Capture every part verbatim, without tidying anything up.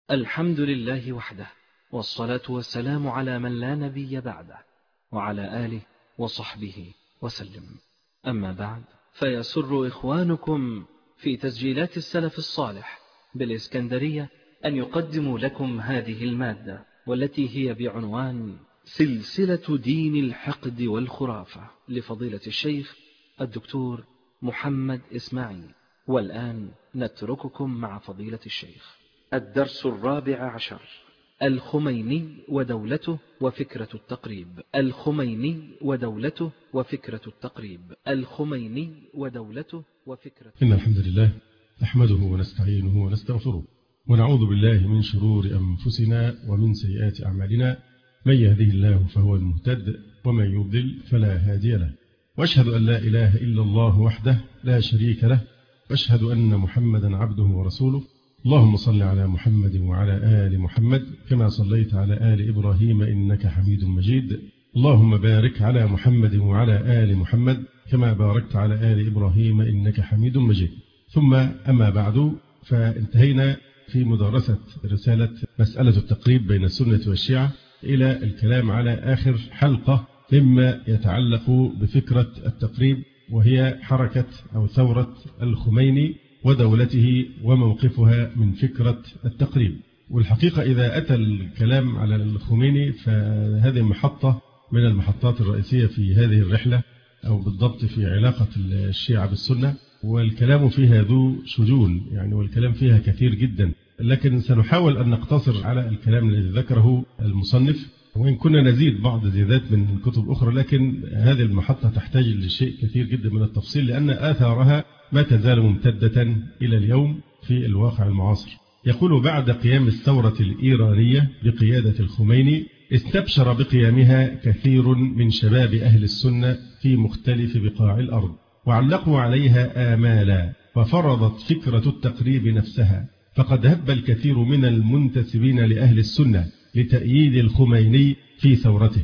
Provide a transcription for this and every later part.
الحمد لله وحده، والصلاة والسلام على من لا نبي بعده، وعلى آله وصحبه وسلم. أما بعد، فيسر إخوانكم في تسجيلات السلف الصالح بالإسكندرية أن يقدموا لكم هذه المادة، والتي هي بعنوان سلسلة دين الحقد والخرافة لفضيلة الشيخ الدكتور محمد إسماعيل. والآن نترككم مع فضيلة الشيخ. الدرس الرابع عشر: الخميني ودولته وفكرة التقريب. الخميني ودولته وفكرة التقريب. الخميني ودولته وفكرة إن الحمد لله نحمده ونستعينه ونستغفره، ونعوذ بالله من شرور أنفسنا ومن سيئات أعمالنا. من يهده الله فهو المهتد، ومن يضلل فلا هادي له. وأشهد أن لا إله إلا الله وحده لا شريك له، وأشهد أن محمدا عبده ورسوله. اللهم صل على محمد وعلى آل محمد كما صليت على آل إبراهيم إنك حميد مجيد. اللهم بارك على محمد وعلى آل محمد كما باركت على آل إبراهيم إنك حميد مجيد. ثم أما بعد، فانتهينا في مدرسة رسالة مسألة التقريب بين السنة والشيعة إلى الكلام على آخر حلقة مما يتعلق بفكرة التقريب، وهي حركة أو ثورة الخميني ودولته وموقفها من فكرة التقريب. والحقيقة إذا أتى الكلام على الخميني فهذه محطة من المحطات الرئيسية في هذه الرحلة، أو بالضبط في علاقة الشيعة بالسنة، والكلام فيها ذو شجون يعني، والكلام فيها كثير جدا، لكن سنحاول أن نقتصر على الكلام الذي ذكره المصنف، وإن كنا نزيد بعض زيادات من كتب أخرى، لكن هذه المحطة تحتاج لشيء كثير جدا من التفصيل، لأن آثارها ما تزال ممتدة إلى اليوم في الواقع المعاصر. يقول: بعد قيام الثورة الإيرانية بقيادة الخميني، استبشر بقيامها كثير من شباب أهل السنة في مختلف بقاع الأرض، وعلقوا عليها آمالا، وفرضت فكرة التقريب نفسها. فقد هب الكثير من المنتسبين لأهل السنة لتأييد الخميني في ثورته،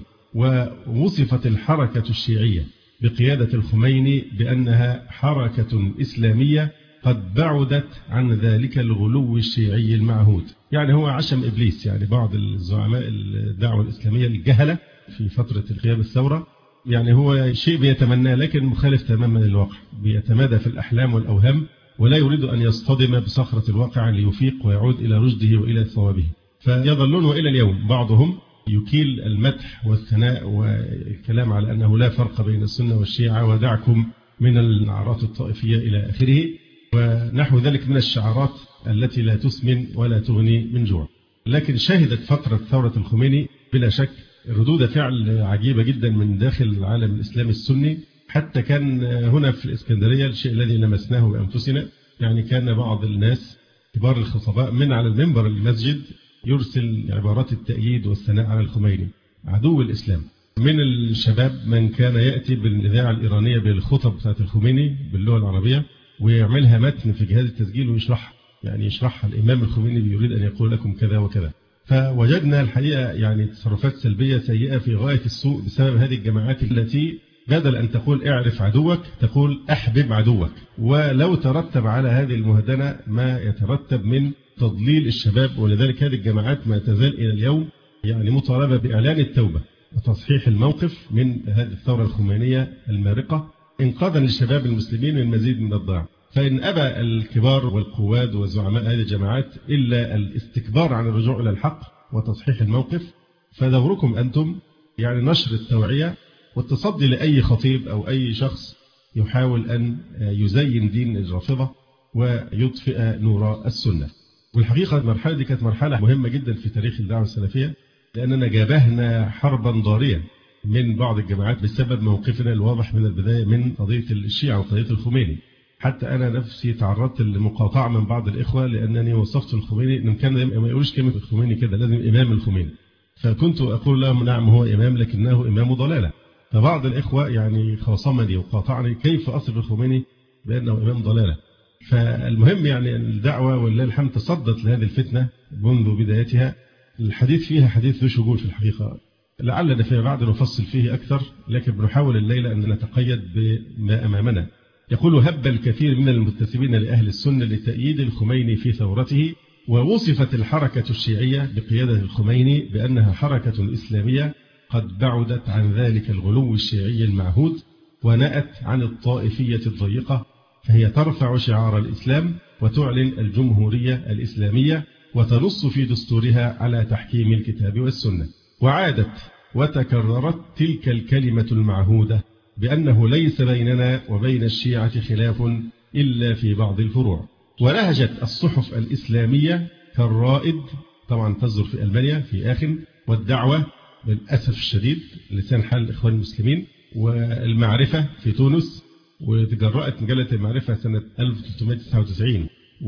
ووصفت الحركة الشيعية بقيادة الخميني بأنها حركة إسلامية قد بعدت عن ذلك الغلو الشيعي المعهود. يعني هو عشم إبليس، يعني بعض الزعماء الدعوة الإسلامية الجهلة في فترة قيام الثورة، يعني هو شيء بيتمناه لكن مخالف تماما للواقع، بيتمادى في الأحلام والأوهام، ولا يريد أن يصطدم بصخرة الواقع ليفيق ويعود إلى رشده وإلى ثوابه. فيظلون إلى اليوم بعضهم يكيل المدح والثناء والكلام على أنه لا فرق بين السنة والشيعة، ودعكم من النعرات الطائفية إلى آخره، ونحو ذلك من الشعارات التي لا تسمن ولا تغني من جوع. لكن شهدت فترة ثورة الخميني بلا شك ردود فعل عجيبة جدا من داخل العالم الإسلامي السني، حتى كان هنا في الإسكندرية الشيء الذي لمسناه بأنفسنا. يعني كان بعض الناس كبار الخطباء من على المنبر المسجد يرسل عبارات التأييد والثناء على الخميني عدو الإسلام. من الشباب من كان يأتي بالإذاعة الإيرانية بالخطب بتاعت الخميني باللغة العربية ويعملها متن في جهاز التسجيل ويشرحها، يعني يشرحها الإمام الخميني بيريد أن يقول لكم كذا وكذا. فوجدنا الحقيقة يعني تصرفات سلبية سيئة في غاية السوء بسبب هذه الجماعات التي بدل أن تقول اعرف عدوك تقول احبب عدوك. ولو ترتب على هذه المهدنة ما يترتب من تضليل الشباب، ولذلك هذه الجماعات ما تزال إلى اليوم يعني مطالبة بإعلان التوبة وتصحيح الموقف من هذه الثورة الخمينية المارقة، إنقاذا للشباب المسلمين من مزيد من الضياع. فإن أبى الكبار والقواد وزعماء هذه الجماعات إلا الاستكبار عن الرجوع إلى الحق وتصحيح الموقف، فدوركم أنتم يعني نشر التوعية والتصدي لأي خطيب أو أي شخص يحاول أن يزين دين الرافضة ويطفئ نور السنة. والحقيقة المرحلة دي كانت مرحلة مهمة جدا في تاريخ الدعوة السلفية، لأننا جابهنا حربا ضارية من بعض الجماعات بسبب موقفنا الواضح من البداية من قضية الشيعة وقضية الخميني. حتى أنا نفسي تعرضت لمقاطعة من بعض الإخوة لأنني وصفت الخميني إن كان ما يقولش كلمة الخميني كده، لازم إمام الخميني. فكنت أقول لهم نعم هو إمام لكنه إمام ضلالة. فبعض الإخوة يعني خاصمني وقاطعني كيف أصف الخميني بأنه إمام ضلالة. فالمهم يعني الدعوة ولله الحمد تصدت لهذه الفتنة منذ بدايتها. الحديث فيها حديث ذو شجون في الحقيقة، لعلنا فيما بعد نفصل فيه أكثر، لكن بنحاول الليلة أن نتقيد بما أمامنا. يقول: هب الكثير من المنتسبين لأهل السنة لتأييد الخميني في ثورته، ووصفت الحركة الشيعية بقيادة الخميني بأنها حركة إسلامية قد بعدت عن ذلك الغلو الشيعي المعهود ونأت عن الطائفية الضيقة، فهي ترفع شعار الإسلام وتعلن الجمهورية الإسلامية وتنص في دستورها على تحكيم الكتاب والسنة. وعادت وتكررت تلك الكلمة المعهودة بأنه ليس بيننا وبين الشيعة خلاف إلا في بعض الفروع. ونهجت الصحف الإسلامية كالرائد، طبعا تصدر في ألمانيا في آخر، والدعوة للأسف الشديد لسان حال الإخوان المسلمين، والمعرفة في تونس، وتجرأت مجلة المعرفة سنة ألف وثلاثمائة وتسعة وتسعين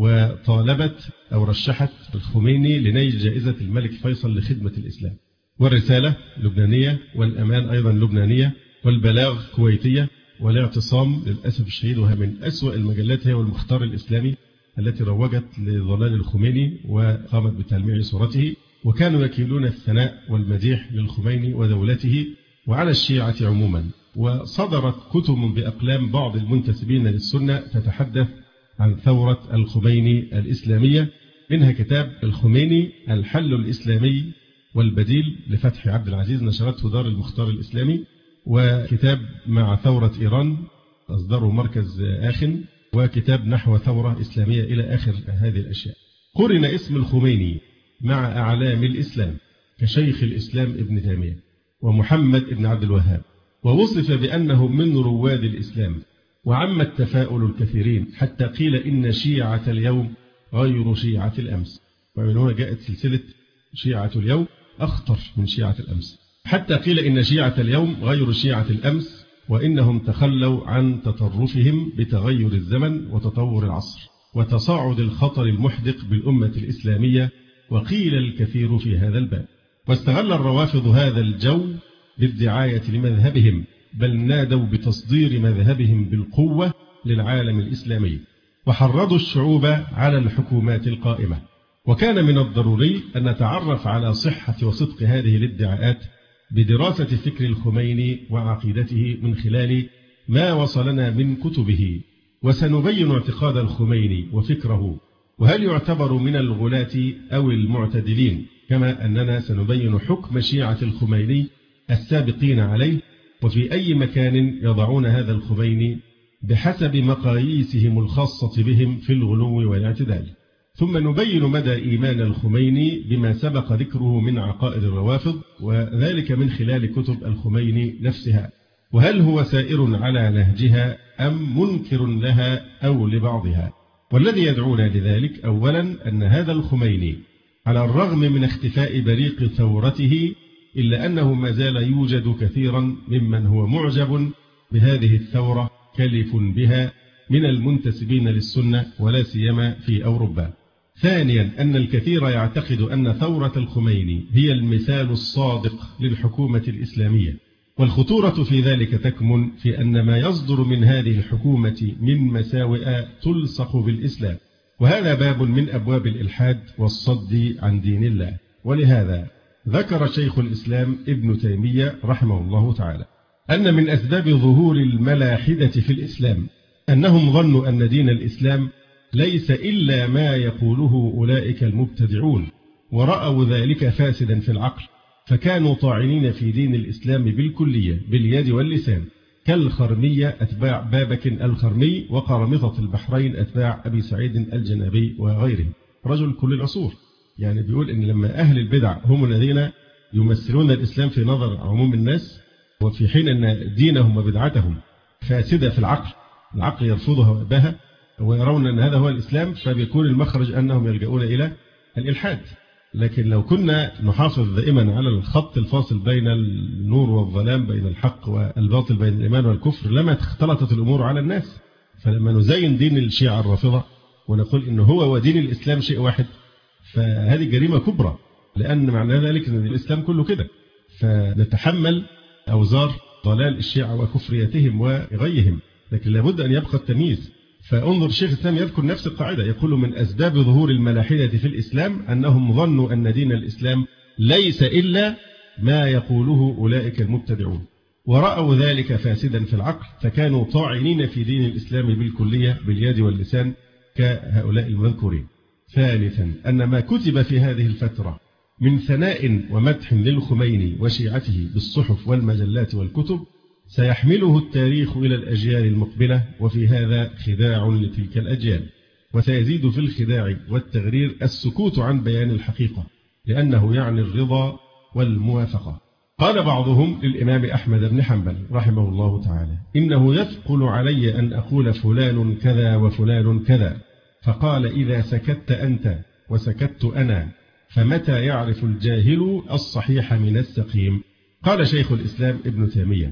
وطالبت أو رشحت الخميني لنيل جائزة الملك فيصل لخدمة الإسلام. والرسالة لبنانية، والأمان أيضا لبنانية، والبلاغ كويتية، والاعتصام للأسف الشديد وهي من أسوأ المجلات هي والمختار الإسلامي التي روجت لضلال الخميني وقامت بتلميع صورته، وكانوا يكيلون الثناء والمديح للخميني ودولته وعلى الشيعة عموما. وصدرت كتب بأقلام بعض المنتسبين للسنة تتحدث عن ثورة الخميني الإسلامية، منها كتاب الخميني الحل الإسلامي والبديل لفتحي عبد العزيز نشرته دار المختار الإسلامي، وكتاب مع ثورة إيران أصدره مركز آخن، وكتاب نحو ثورة إسلامية إلى آخر هذه الأشياء. قرن اسم الخميني مع أعلام الإسلام كشيخ الإسلام ابن تيمية ومحمد ابن عبد الوهاب، ووصف بأنه من رواد الإسلام، وعم التفاؤل الكثيرين حتى قيل إن شيعة اليوم غير شيعة الأمس. ومن هنا جاءت سلسلة شيعة اليوم أخطر من شيعة الأمس، حتى قيل إن شيعة اليوم غير شيعة الأمس، وإنهم تخلوا عن تطرفهم بتغير الزمن وتطور العصر وتصاعد الخطر المحدق بالأمة الإسلامية، وقيل الكثير في هذا الباب. واستغل الروافض هذا الجو بالدعاية لمذهبهم، بل نادوا بتصدير مذهبهم بالقوة للعالم الإسلامي، وحرضوا الشعوب على الحكومات القائمة. وكان من الضروري أن نتعرف على صحة وصدق هذه الادعاءات بدراسة فكر الخميني وعقيدته من خلال ما وصلنا من كتبه، وسنبين اعتقاد الخميني وفكره، وهل يعتبر من الغلاة أو المعتدلين، كما أننا سنبين حكم شيعة الخميني السابقين عليه، وفي أي مكان يضعون هذا الخميني بحسب مقاييسهم الخاصة بهم في الغلو والاعتدال. ثم نبين مدى إيمان الخميني بما سبق ذكره من عقائد الروافض، وذلك من خلال كتب الخميني نفسها، وهل هو سائر على نهجها أم منكر لها أو لبعضها. والذي يدعونا لذلك أولا أن هذا الخميني على الرغم من اختفاء بريق ثورته إلا أنه ما زال يوجد كثيرا ممن هو معجب بهذه الثورة كلف بها من المنتسبين للسنة ولا سيما في أوروبا. ثانيا أن الكثير يعتقد أن ثورة الخميني هي المثال الصادق للحكومة الإسلامية، والخطورة في ذلك تكمن في أن ما يصدر من هذه الحكومة من مساوئ تلصق بالإسلام، وهذا باب من أبواب الإلحاد والصد عن دين الله. ولهذا ذكر شيخ الإسلام ابن تيمية رحمه الله تعالى أن من أسباب ظهور الملاحدة في الإسلام أنهم ظنوا أن دين الإسلام ليس إلا ما يقوله أولئك المبتدعون، ورأوا ذلك فاسدا في العقل، فكانوا طاعنين في دين الإسلام بالكلية باليد واللسان، كالخرمية أتباع بابك الخرمي، وقرمطة البحرين أتباع أبي سعيد الجنابي وغيره، رجل كل العصور. يعني بيقول إن لما أهل البدع هم الذين يمثلون الإسلام في نظر عموم الناس، وفي حين أن دينهم وبدعتهم فاسدة في العقل، العقل يرفضها ويأباها، ويرون أن هذا هو الإسلام، فبيكون المخرج أنهم يلجؤون إلى الإلحاد. لكن لو كنا نحافظ دائما على الخط الفاصل بين النور والظلام، بين الحق والباطل، بين الإيمان والكفر، لما اختلطت الأمور على الناس. فلما نزين دين الشيعة الرافضة ونقول إنه هو ودين الإسلام شيء واحد، فهذه جريمة كبرى، لأن معنى ذلك أن الإسلام كله كده، فنتحمل أوزار ضلال الشيعة وكفريتهم وغيهم، لكن لابد أن يبقى التمييز. فانظر الشيخ الإسلام يذكر نفس القاعدة، يقول من أسباب ظهور الملاحدة في الإسلام أنهم ظنوا أن دين الإسلام ليس إلا ما يقوله أولئك المبتدعون، ورأوا ذلك فاسدا في العقل، فكانوا طاعنين في دين الإسلام بالكلية باليد واللسان كهؤلاء المذكورين. ثالثا أن ما كتب في هذه الفترة من ثناء ومدح للخميني وشيعته بالصحف والمجلات والكتب سيحمله التاريخ إلى الأجيال المقبلة، وفي هذا خداع لتلك الأجيال، وسيزيد في الخداع والتغرير السكوت عن بيان الحقيقة، لأنه يعني الرضا والموافقة. قال بعضهم للإمام أحمد بن حنبل رحمه الله تعالى: إنه يثقل علي أن أقول فلان كذا وفلان كذا، فقال: إذا سكت أنت وسكت أنا فمتى يعرف الجاهل الصحيح من السقيم؟ قال شيخ الإسلام ابن تيمية: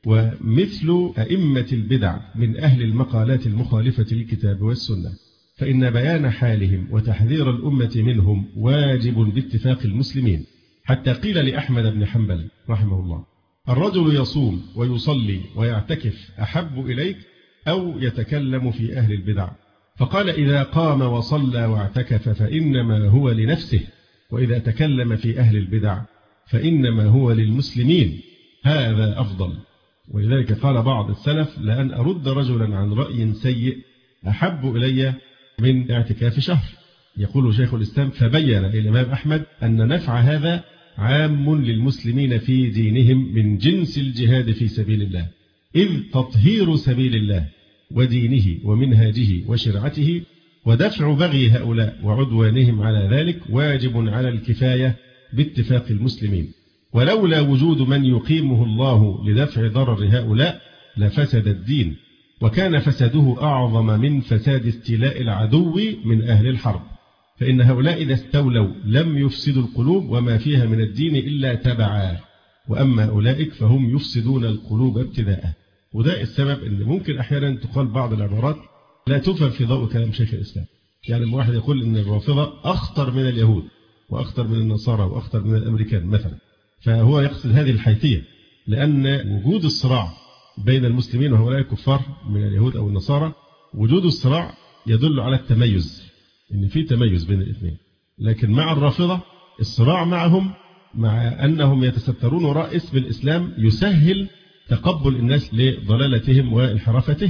ومثل أئمة البدع من أهل المقالات المخالفة للكتاب والسنة، فإن بيان حالهم وتحذير الأمة منهم واجب باتفاق المسلمين، حتى قيل لأحمد بن حنبل رحمه الله: الرجل يصوم ويصلي ويعتكف أحب إليك أو يتكلم في أهل البدع؟ فقال: إذا قام وصلى واعتكف فإنما هو لنفسه، وإذا تكلم في أهل البدع فإنما هو للمسلمين، هذا أفضل. ولذلك قال بعض السلف: لأن أرد رجلا عن رأي سيء أحب إلي من اعتكاف شهر. يقول شيخ الإسلام: فبين الإمام أحمد أن نفع هذا عام للمسلمين في دينهم من جنس الجهاد في سبيل الله، إذ تطهير سبيل الله ودينه ومنهاجه وشرعته ودفع بغي هؤلاء وعدوانهم على ذلك واجب على الكفاية باتفاق المسلمين، ولولا وجود من يقيمه الله لدفع ضرر هؤلاء لفسد الدين، وكان فساده أعظم من فساد استيلاء العدو من أهل الحرب، فإن هؤلاء إذا استولوا لم يفسدوا القلوب وما فيها من الدين إلا تبعا، وأما أولئك فهم يفسدون القلوب ابتداء. وده السبب أن ممكن أحيانا تقال بعض العبارات لا تفهم في ضوء كلام شيخ الإسلام. يعني لما واحد يقول أن الرافضة أخطر من اليهود وأخطر من النصارى وأخطر من الأمريكان مثلا، فهو يقصد هذه الحيثية، لأن وجود الصراع بين المسلمين وهؤلاء الكفار من اليهود أو النصارى، وجود الصراع يدل على التميز، إن في تميز بين الاثنين. لكن مع الرافضة الصراع معهم مع أنهم يتسترون وراء اسم الإسلام يسهل تقبل الناس لضلالتهم وانحرافتهم.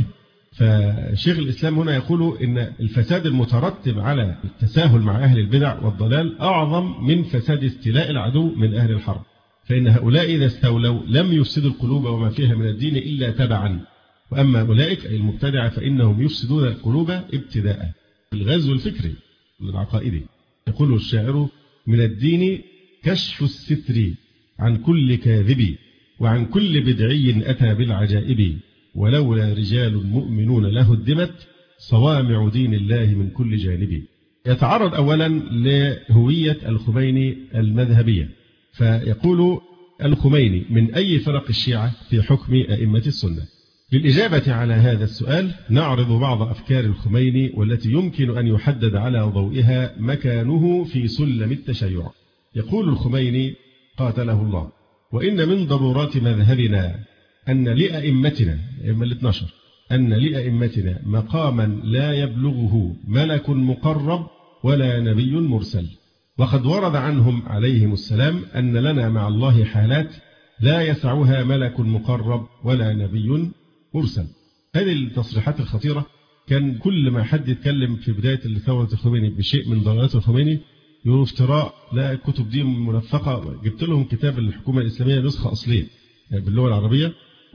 فشيخ الإسلام هنا يقول إن الفساد المترتب على التساهل مع أهل البدع والضلال أعظم من فساد استيلاء العدو من أهل الحرب، فإن هؤلاء إذا استولوا لم يفسدوا القلوب وما فيها من الدين إلا تبعا، وأما أولئك أي المبتدعة فإنهم يفسدون القلوب ابتداء. الغزو الفكري العقائدي. يقول الشاعر: من الدين كشف الستر عن كل كاذب، وعن كل بدعي أتى بالعجائب، ولولا رجال مؤمنون له هدمت صوامع دين الله من كل جانب. يتعرض أولا لهوية الخميني المذهبية، فيقول: الخميني من أي فرق الشيعة في حكم أئمة السنة؟ للإجابة على هذا السؤال نعرض بعض أفكار الخميني والتي يمكن أن يحدد على ضوئها مكانه في سلم التشيع. يقول الخميني قاتله الله: وإن من ضرورات مذهبنا أن لأئمتنا الاثنى عشر أن لأئمتنا مقاما لا يبلغه ملك مقرب ولا نبي مرسل، وقد ورد عنهم عليهم السلام أن لنا مع الله حالات لا يسعها ملك مقرب ولا نبي مرسل. هذه التصريحات الخطيرة كان كل ما حد يتكلم في بداية ثورة الخميني بشيء من ضلالات الخميني يقولوا افتراء، لا الكتب دي منفقة. جبت لهم كتاب الحكومة الإسلامية نسخة أصلية باللغة العربية،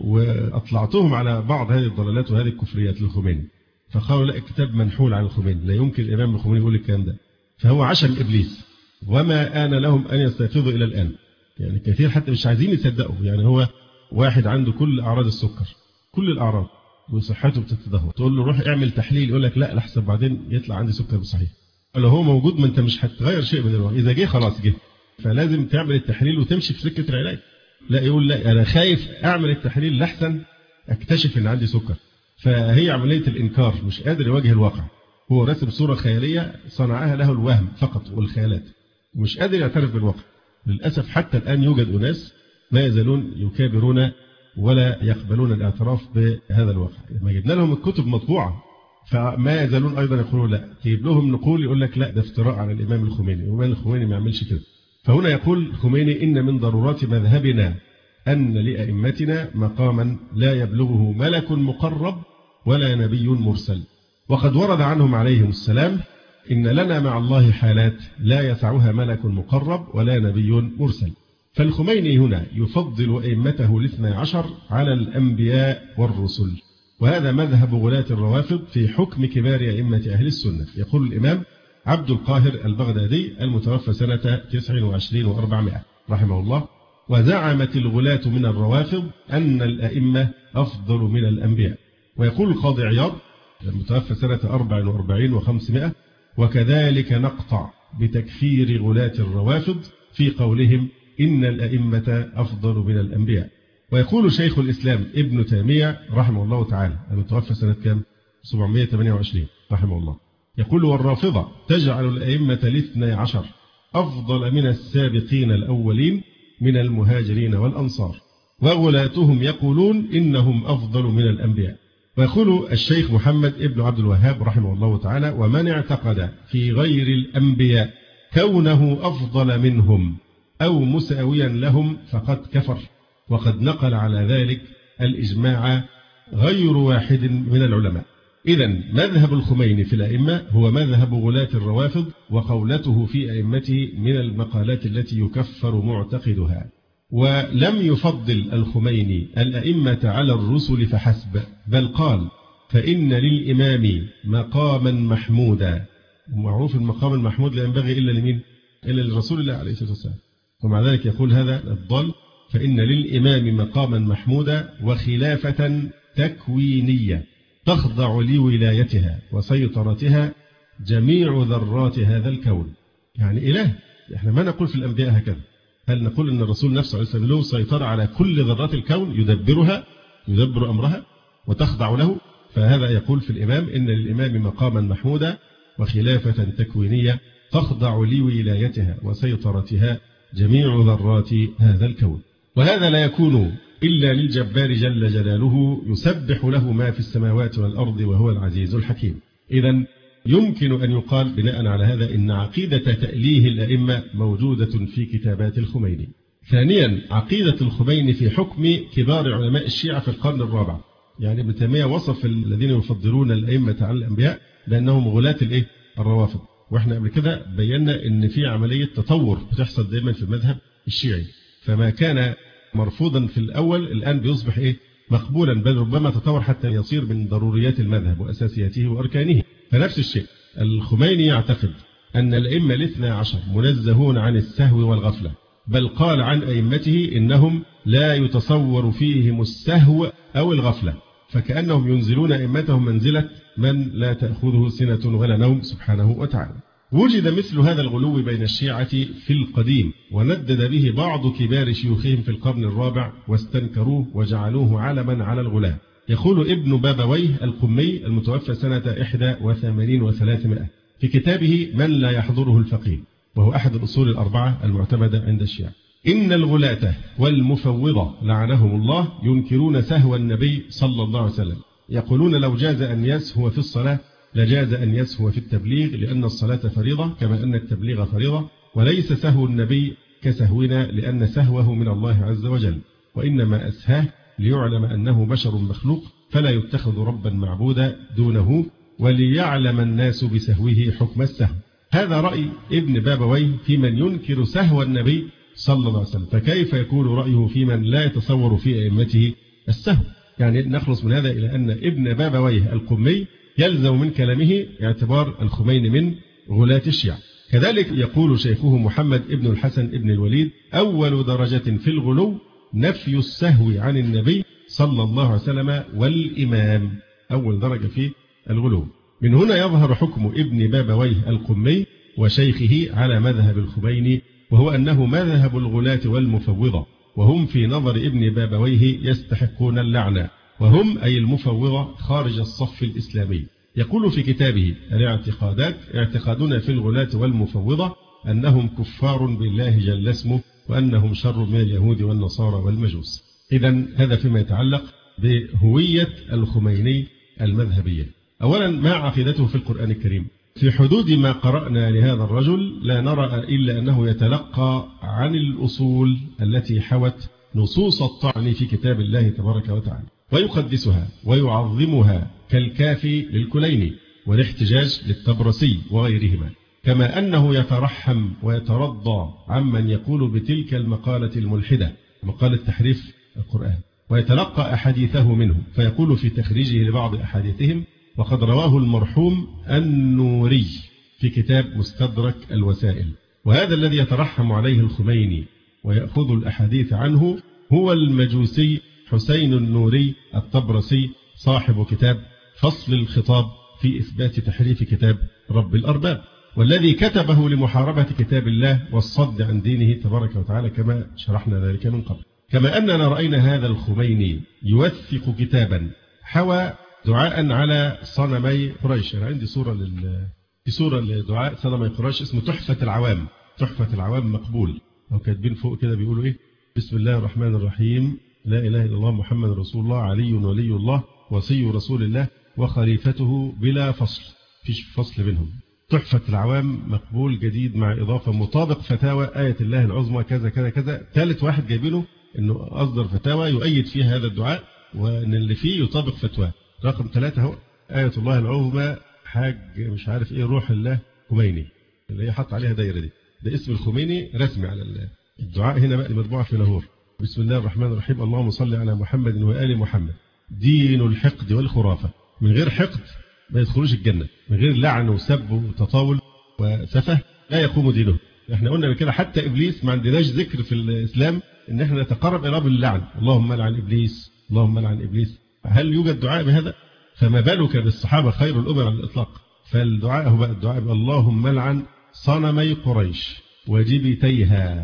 وأطلعتهم على بعض هذه الضلالات وهذه الكفريات للخميني، فقالوا لا الكتاب منحول عن الخميني، لا يمكن الإمام الخميني يقول الكلام ده، فهو عشم إبليس وما آن لهم أن يستيقظوا إلى الآن. يعني كثير حتى مش عايزين يصدقوا. يعني هو واحد عنده كل أعراض السكر، كل الأعراض، وصحته بتتدهور، تقول له روح اعمل تحليل يقول لك لا لحسن بعدين يطلع عندي سكر بصحيح. لو هو موجود ما انت مش هتغير شيء من الوضع، إذا جه خلاص جه، فلازم تعمل التحليل وتمشي في سكة العلاج. لا يقول لا أنا خايف أعمل التحليل لحسن أكتشف إن عندي سكر. فهي عملية الإنكار، مش قادر يواجه الواقع، هو رسم صورة خيالية صنعها له الوهم فقط والخيالات، مش قادر يعترف بالواقع. للأسف حتى الآن يوجد أناس ما يزالون يكابرون ولا يقبلون الاعتراف بهذا الواقع. لما جبنا لهم الكتب مطبوعة فما يزالون أيضا يقولون لا، تجيب لهم نقول يقول لك لا ده افتراء على الإمام الخميني، الإمام الخميني ما يعملش كده. فهنا يقول الخميني: إن من ضرورات مذهبنا أن لأئمتنا مقاما لا يبلغه ملك مقرب ولا نبي مرسل، وقد ورد عنهم عليهم السلام إن لنا مع الله حالات لا يسعها ملك مقرب ولا نبي مرسل. فالخميني هنا يفضل أئمته الاثنى عشر على الأنبياء والرسل، وهذا مذهب غلاة الروافض في حكم كبار أئمة أهل السنة. يقول الإمام عبد القاهر البغدادي المتوفى سنة تسع وعشرين وأربعمائة رحمه الله: وزعمت الغلاة من الروافض أن الأئمة أفضل من الأنبياء. ويقول القاضي عياض المتوفى سنة أربع وأربعين وخمسمائة: وكذلك نقطع بتكفير غلاة الروافض في قولهم إن الأئمة أفضل من الأنبياء. ويقول شيخ الإسلام ابن تيمية رحمه الله تعالى المتوفى سنة كام؟ سبعمائة وثمانية وعشرين رحمه الله، يقول: والرافضة تجعل الأئمة الاثني عشر أفضل من السابقين الأولين من المهاجرين والأنصار، وغلاتهم يقولون إنهم أفضل من الأنبياء. ويقول الشيخ محمد ابن عبد الوهاب رحمه الله تعالى: ومن اعتقد في غير الأنبياء كونه أفضل منهم أو مساويا لهم فقد كفر. وقد نقل على ذلك الإجماع غير واحد من العلماء. إذن مذهب الخميني في الأئمة هو مذهب غلاة الروافض، وقولته في أئمته من المقالات التي يكفر معتقدها. ولم يفضل الخميني الأئمة على الرسل فحسب، بل قال: فإن للإمام مقاما محمودا. ومعروف المقام المحمود لا ينبغي إلا لمين؟ إلا لرسول الله عليه الصلاة والسلام. ومع ذلك يقول هذا الضال: فإن للإمام مقاما محمودا وخلافة تكوينية تخضع لولايتها وسيطرتها جميع ذرات هذا الكون. يعني إله. إحنا ما نقول في الأنبياء هكذا. هل نقول أن الرسول نفسه عليه السلام له سيطرة على كل ذرات الكون، يدبرها يدبر أمرها وتخضع له؟ فهذا يقول في الإمام: إن للإمام مقاما محمودا وخلافة تكوينية تخضع لولايتها وسيطرتها جميع ذرات هذا الكون. وهذا لا يكون إلا للجبار جل جلاله يسبح له ما في السماوات والأرض وهو العزيز الحكيم. إذن يمكن أن يقال بناء على هذا إن عقيدة تأليه الأئمة موجودة في كتابات الخميني. ثانيا، عقيدة الخميني في حكم كبار علماء الشيعة في القرن الرابع. يعني ابن تيمية وصف الذين يفضلون الأئمة على الأنبياء بأنهم غلاة الإيه؟ الروافض. وإحنا قبل كده بينا إن في عملية تطور بتحصل دائما في المذهب الشيعي، فما كان مرفوضا في الأول الآن بيصبح إيه؟ مقبولا، بل ربما تطور حتى يصير من ضروريات المذهب وأساسياته وأركانه. فنفس الشيء الخميني يعتقد أن الأئمة الاثنى عشر منزهون عن السهو والغفلة، بل قال عن أئمته إنهم لا يتصور فيهم السهو أو الغفلة، فكأنهم ينزلون أئمتهم منزلة من لا تأخذه سنة ولا نوم سبحانه وتعالى. وجد مثل هذا الغلو بين الشيعة في القديم، وندد به بعض كبار شيوخهم في القرن الرابع واستنكروه وجعلوه علما على الغلاة. يقول ابن بابويه القمي المتوفى سنة إحدى وثمانين وثلاثمائة في كتابه من لا يحضره الفقيه، وهو أحد الأصول الأربعة المعتمدة عند الشيعة: إن الغلاة والمفوضة لعنهم الله ينكرون سهو النبي صلى الله عليه وسلم، يقولون لو جاز أن يسهو في الصلاة لجاز أن يسهو في التبليغ، لأن الصلاة فريضة كما أن التبليغ فريضة، وليس سهو النبي كسهونا لأن سهوه من الله عز وجل، وإنما أسهاه ليعلم أنه بشر مخلوق فلا يتخذ ربا معبودا دونه، وليعلم الناس بسهوه حكم السهو. هذا رأي ابن بابويه في من ينكر سهو النبي صلى الله عليه وسلم، فكيف يكون رأيه في من لا يتصور في أئمته السهو؟ يعني نخلص من هذا إلى أن ابن بابويه القمي يلزم من كلامه اعتبار الخميني من غلاة الشيعة. كذلك يقول شيخه محمد ابن الحسن ابن الوليد: أول درجة في الغلو نفي السهو عن النبي صلى الله عليه وسلم والإمام، أول درجة في الغلو. من هنا يظهر حكم ابن بابويه القمي وشيخه على مذهب الخميني، وهو أنه مذهب الغلاة والمفوضة، وهم في نظر ابن بابويه يستحقون اللعنة، وهم أي المفوضة خارج الصف الإسلامي. يقول في كتابه الاعتقادات: اعتقادنا في الغلاة والمفوضة أنهم كفار بالله جل اسمه، وأنهم شر من اليهود والنصارى والمجوس. إذن هذا فيما يتعلق بهوية الخميني المذهبية. أولا، ما عقيدته في القرآن الكريم؟ في حدود ما قرأنا لهذا الرجل لا نرى إلا أنه يتلقى عن الأصول التي حوت نصوص الطعن في كتاب الله تبارك وتعالى، ويقدسها ويعظمها كالكافي للكليني، والاحتجاج للطبرسي وغيرهما، كما أنه يترحم ويترضى عمن يقول بتلك المقالة الملحدة، مقالة تحريف القرآن، ويتلقى أحاديثه منه، فيقول في تخريجه لبعض أحاديثهم: وقد رواه المرحوم النوري في كتاب مستدرك الوسائل. وهذا الذي يترحم عليه الخميني ويأخذ الأحاديث عنه هو المجوسي حسين النوري الطبرسي صاحب كتاب فصل الخطاب في إثبات تحريف كتاب رب الأرباب، والذي كتبه لمحاربة كتاب الله والصد عن دينه تبارك وتعالى، كما شرحنا ذلك من قبل. كما أننا رأينا هذا الخميني يوثق كتابا حوى دعاء على صنمي قريش. أنا عندي صورة لل في صورة لدعاء صنمي قريش اسمه تحفة العوام. تحفة العوام مقبول، أو كاتبين فوق كده بيقولوا إيه: بسم الله الرحمن الرحيم، لا إله إلا الله محمد رسول الله، علي ولي الله، وصي رسول الله، وخليفته بلا فصل، فيش فصل بينهم. تحفة العوام مقبول جديد مع إضافة مطابق فتاوى آية الله العظمى كذا كذا كذا. ثالث واحد جايبينه إنه أصدر فتاوى يؤيد فيها هذا الدعاء، وإن اللي فيه يطابق فتوى. رقم ثلاثة هو آية الله العظمى حاج مش عارف إيه روح الله خميني، اللي هي حط عليها دايرة دي، ده اسم الخميني رسمي على الدعاء. هنا بقى مطبوعة في لاهور: بسم الله الرحمن الرحيم، اللهم صل على محمد وآل محمد، دين الحقد والخرافة. من غير حقد ما يدخلوش الجنة، من غير لعن وسب وتطاول وسفه لا يقوم دينه. احنا قلنا كده حتى إبليس ما عندناش ذكر في الإسلام إن احنا نتقرب إلى باللعن، اللهم لعن إبليس، اللهم لعن إبليس. هل يوجد دعاء بهذا؟ فما بالك بالصحابة خير الأمم على الإطلاق. فالدعاء هو بقى الدعاء: اللهم لعن صنمي قريش وجبتيها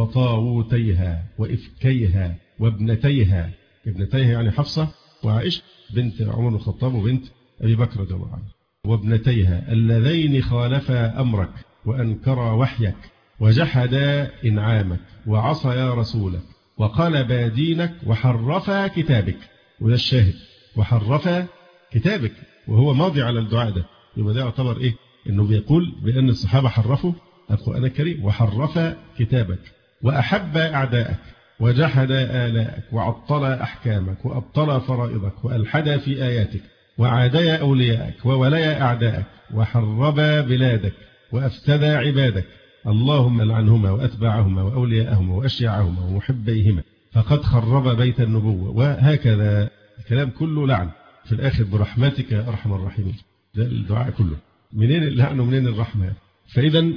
وطاووتيها وإفكيها وابنتيها. ابنتيها يعني حفصة وعائشة بنت عمر بن الخطاب وبنت أبي بكر رضي الله عنه، وابنتيها اللذين خالفا أمرك وأنكرا وحيك وجحدا إنعامك وعصيا رسولك وقلبا دينك وحرفا كتابك. وده الشاهد: وحرفا كتابك، وهو ماضي على الدعاء ده. يبقى ده يعتبر إيه؟ إنه بيقول بأن الصحابة حرفوا القرآن الكريم. وحرفا كتابك وأحب أعدائك وجحد آلائك وعطل أحكامك وأبطل فرائضك وألحد في آياتك وعادي أوليائك وولي أعدائك وحربا بلادك وأفسدا عبادك، اللهم لعنهما وأتباعهما وأولياءهما وأشياعهما ومحبيهما، فقد خرب بيت النبوة. وهكذا الكلام كله لعن في الآخر: برحمتك يا أرحم الراحمين. ده الدعاء كله. منين اللعن ومنين الرحمة؟ فإذا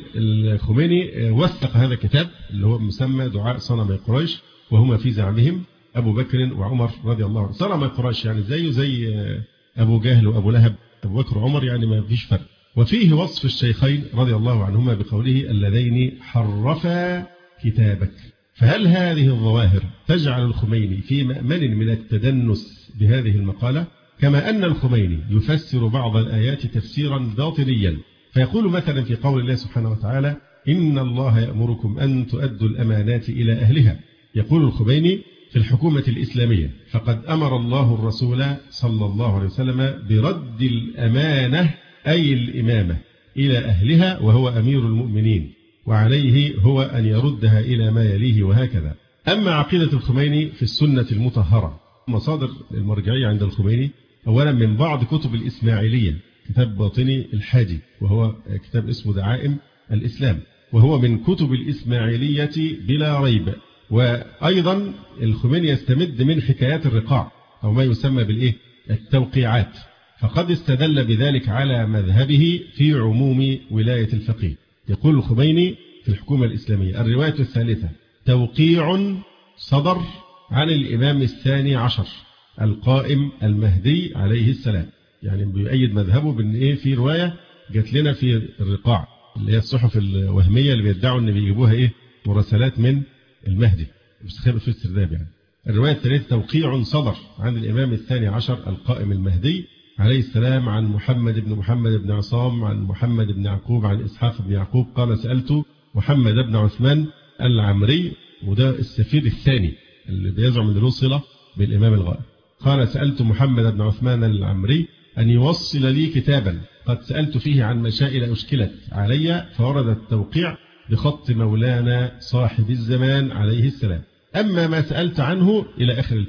الخميني وثق هذا الكتاب اللي هو مسمى دعاء صنمي قريش، وهما في زعمهم أبو بكر وعمر رضي الله عنهم. صنمي قريش يعني زيه زي أبو جهل وأبو لهب، أبو بكر وعمر يعني ما فيش فرق. وفيه وصف الشيخين رضي الله عنهما بقوله: اللذين حرفا كتابك. فهل هذه الظواهر تجعل الخميني في مأمن من التدنس بهذه المقالة؟ كما أن الخميني يفسر بعض الآيات تفسيرا باطنيا، فيقول مثلا في قول الله سبحانه وتعالى: إن الله يأمركم أن تؤدوا الأمانات إلى أهلها. يقول الخميني في الحكومة الإسلامية: فقد أمر الله الرسول صلى الله عليه وسلم برد الأمانة أي الإمامة إلى أهلها، وهو أمير المؤمنين، وعليه هو أن يردها إلى ما يليه، وهكذا. أما عقيدة الخميني في السنة المطهرة، مصادر المرجعية عند الخميني أولا من بعض كتب الإسماعيلية، كتاب باطني الحاجي وهو كتاب اسمه دعائم الإسلام، وهو من كتب الإسماعيلية بلا ريب. وأيضا الخميني يستمد من حكايات الرقاع أو ما يسمى بالإيه التوقيعات، فقد استدل بذلك على مذهبه في عموم ولاية الفقيه. يقول الخميني في الحكومة الإسلامية: الرواية الثالثة توقيع صدر عن الإمام الثاني عشر القائم المهدي عليه السلام. يعني بيؤيد مذهبه بأن إيه في رواية جات لنا في الرقاع اللي هي الصحف الوهمية اللي بيدعوا أن بيجيبوها إيه مراسلات من المهدي، مستخبئ في السرداب. يعني الرواية الثالثة توقيع صدر عن الإمام الثاني عشر القائم المهدي عليه السلام عن محمد بن محمد بن عصام عن محمد بن يعقوب عن إسحاق بن يعقوب قال: سألت محمد بن عثمان العمري، وده السفير الثاني اللي بيزعم أنه له صلة بالإمام الغائب. قال: سألت محمد بن عثمان العمري أن يوصل لي كتابا قد سألت فيه عن مسائل أشكلت علي، فورد التوقيع بخط مولانا صاحب الزمان عليه السلام. أما ما سألت عنه إلى آخر الفتوى.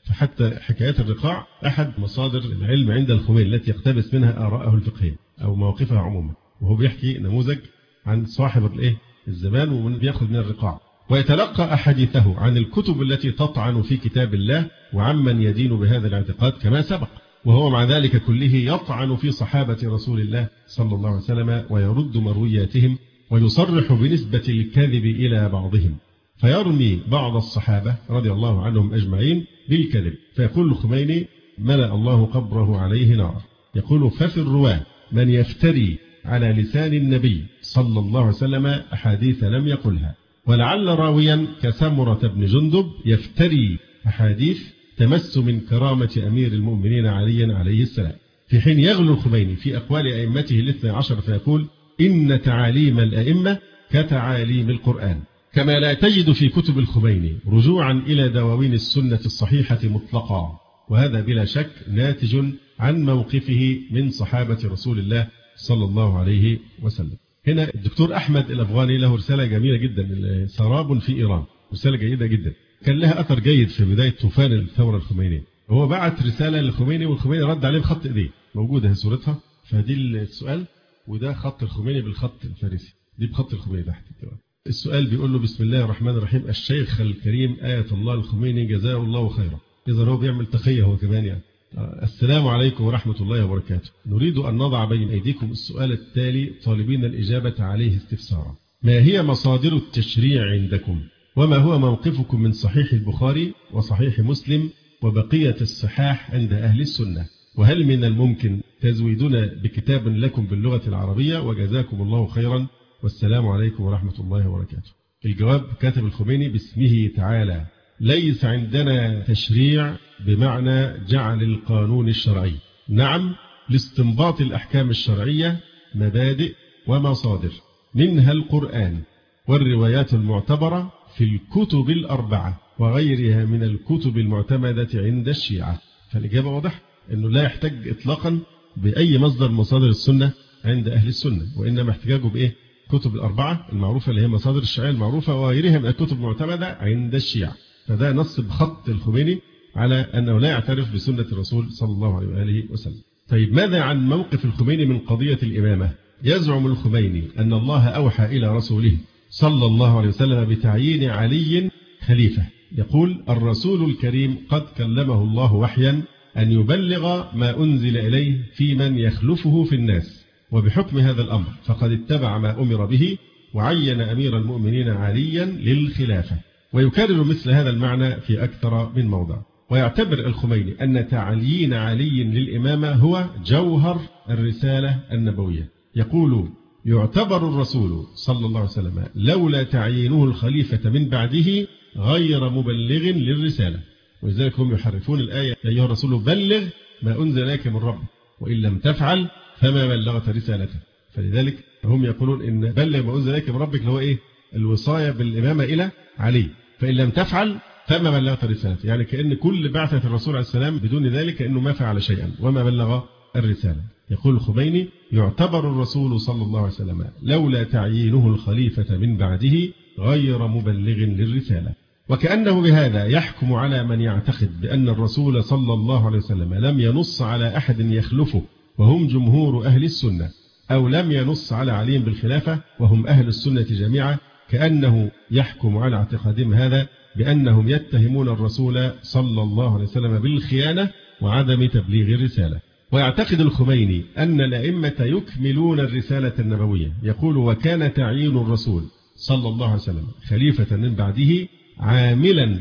فحتى حكايات الرقاع أحد مصادر العلم عند الخميني التي يقتبس منها آراءه الفقهية أو مواقفها عموما، وهو بيحكي نموذج عن صاحب الإيه الزمان ومن بيأخذ من الرقاع، ويتلقى أحاديثه عن الكتب التي تطعن في كتاب الله وعمن يدين بهذا الاعتقاد كما سبق، وهو مع ذلك كله يطعن في صحابة رسول الله صلى الله عليه وسلم ويرد مروياتهم ويصرح بنسبة الكذب إلى بعضهم، فيرمي بعض الصحابة رضي الله عنهم أجمعين بالكذب، فيقول الخميني ملأ الله قبره عليه نار. يقول ففي الرواة من يفتري على لسان النبي صلى الله عليه وسلم أحاديث لم يقلها، ولعل راويا كسمرة بن جندب يفتري أحاديث تمس من كرامة أمير المؤمنين علي عليه السلام، في حين يغلو الخميني في أقوال أئمته الاثنى عشر فيقول إن تعاليم الأئمة كتعاليم القرآن، كما لا تجد في كتب الخميني رجوعا إلى دواوين السنة الصحيحة مطلقا، وهذا بلا شك ناتج عن موقفه من صحابة رسول الله صلى الله عليه وسلم. هنا الدكتور أحمد الأفغاني له رسالة جميلة جدا، سراب في إيران، رسالة جيدة جدا كان لها أثر جيد في بداية طوفان الثورة الخمينية. هو بعت رسالة للخميني والخميني رد عليه بخط إيديه، موجودة صورتها، فدي السؤال، وده خط الخميني بالخط الفارسي، دي بخط الخميني تحت. السؤال بيقول له بسم الله الرحمن الرحيم، الشيخ الكريم آية الله الخميني جزاه الله خيرا، إذا هو بيعمل تقية هو كمان يعني. السلام عليكم ورحمة الله وبركاته، نريد أن نضع بين أيديكم السؤال التالي طالبين الإجابة عليه استفسارا: ما هي مصادر التشريع عندكم؟ وما هو موقفكم من صحيح البخاري وصحيح مسلم وبقية الصحاح عند أهل السنة؟ وهل من الممكن تزويدنا بكتاب لكم باللغة العربية؟ وجزاكم الله خيرا، والسلام عليكم ورحمة الله وبركاته. الجواب كاتب الخميني باسمه تعالى: ليس عندنا تشريع بمعنى جعل القانون الشرعي، نعم لاستنباط الأحكام الشرعية مبادئ ومصادر، منها القرآن والروايات المعتبرة في الكتب الأربعة وغيرها من الكتب المعتمدة عند الشيعة. فالإجابة واضحة أنه لا يحتاج إطلاقا بأي مصدر مصادر السنة عند أهل السنة، وإنما احتجاجه بإيه؟ كتب الأربعة المعروفة اللي هي مصادر الشرعية المعروفة وغيرها من الكتب المعتمدة عند الشيعة. فده نص بخط الخميني على أنه لا يعترف بسنة الرسول صلى الله عليه وآله وسلم. طيب ماذا عن موقف الخميني من قضية الإمامة؟ يزعم الخميني أن الله أوحى إلى رسوله صلى الله عليه وسلم بتعيين علي خليفة. يقول الرسول الكريم قد كلمه الله وحيا أن يبلغ ما أنزل إليه في من يخلفه في الناس، وبحكم هذا الأمر فقد اتبع ما أمر به وعين أمير المؤمنين عليا للخلافة. ويكرر مثل هذا المعنى في أكثر من موضع. ويعتبر الخميني أن تعيين علي للإمامة هو جوهر الرسالة النبوية. يقول يعتبر الرسول صلى الله عليه وسلم لولا تعيينه الخليفة من بعده غير مبلغ للرسالة، ولذلك هم يحرفون الآية يا أيها الرسول بلغ ما أنزل إليك من ربك وإن لم تفعل فما بلغت رسالته. فلذلك هم يقولون إن بلغ ما أنزل إليك من ربك اللي هو إيه؟ الوصاية بالإمامة إلى علي، فإن لم تفعل فما بلغت رسالته، يعني كأن كل بعثة الرسول عليه السلام بدون ذلك كأنه ما فعل شيئا وما بلغ الرسالة. يقول الخميني يعتبر الرسول صلى الله عليه وسلم لولا تعيينه الخليفة من بعده غير مبلغ للرسالة، وكأنه بهذا يحكم على من يعتقد بأن الرسول صلى الله عليه وسلم لم ينص على أحد يخلفه وهم جمهور أهل السنة، أو لم ينص على علي بالخلافة وهم أهل السنة جميعا، كأنه يحكم على اعتقادهم هذا بأنهم يتهمون الرسول صلى الله عليه وسلم بالخيانة وعدم تبليغ الرسالة. ويعتقد الخميني أن الأئمة يكملون الرسالة النبوية. يقول وكان تعيين الرسول صلى الله عليه وسلم خليفة من بعده عاملا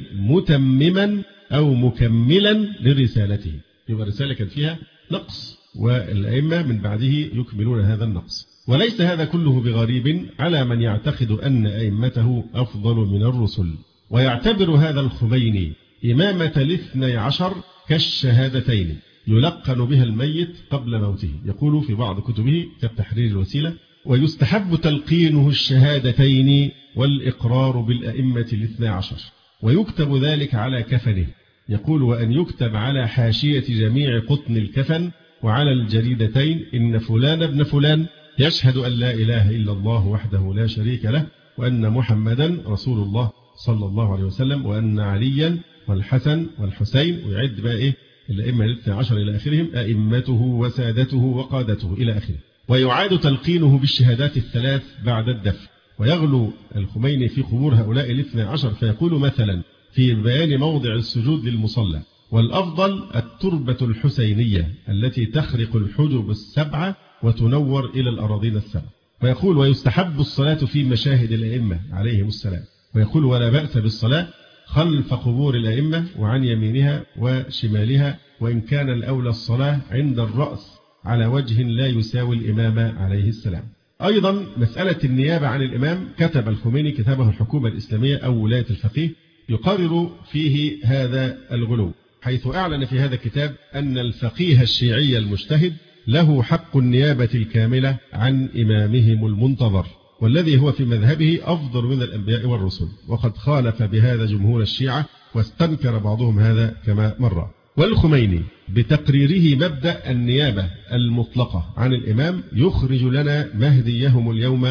متمما أو مكملا لرسالته، يبقى الرسالة كان فيها نقص والأئمة من بعده يكملون هذا النقص. وليس هذا كله بغريب على من يعتقد أن أئمته أفضل من الرسل. ويعتبر هذا الخميني إمامة الاثني عشر كالشهادتين يلقن بها الميت قبل موته. يقول في بعض كتبه كالتحرير الوسيلة ويستحب تلقينه الشهادتين والإقرار بالأئمة الاثني عشر، ويكتب ذلك على كفنه. يقول وأن يكتب على حاشية جميع قطن الكفن وعلى الجريدتين إن فلان ابن فلان يشهد أن لا إله إلا الله وحده لا شريك له وأن محمدا رسول الله صلى الله عليه وسلم وأن عليا والحسن والحسين، ويعد بقى إيه الأئمة الاثنى عشر إلى آخرهم، أئمته وسادته وقادته إلى آخره. ويعاد تلقينه بالشهادات الثلاث بعد الدفن. ويغلو الخميني في قبور هؤلاء الاثنى عشر فيقول مثلا في بيان موضع السجود للمصلى: والأفضل التربة الحسينية التي تخرق الحجب السبعة وتنور إلى الأراضين السبع. ويقول: ويستحب الصلاة في مشاهد الأئمة عليهم السلام. ويقول: ولا بأس بالصلاة خلف قبور الأئمة وعن يمينها وشمالها، وإن كان الأولى الصلاة عند الرأس على وجه لا يساوي الإمام عليه السلام. أيضا مسألة النيابة عن الإمام، كتب الخميني كتابه الحكومة الإسلامية أو ولاية الفقيه يقرر فيه هذا الغلو، حيث أعلن في هذا الكتاب أن الفقيه الشيعي المجتهد له حق النيابة الكاملة عن إمامهم المنتظر، والذي هو في مذهبه أفضل من الأنبياء والرسل، وقد خالف بهذا جمهور الشيعة واستنكر بعضهم هذا كما مر. والخميني بتقريره مبدأ النيابة المطلقة عن الإمام يخرج لنا مهديهم اليوم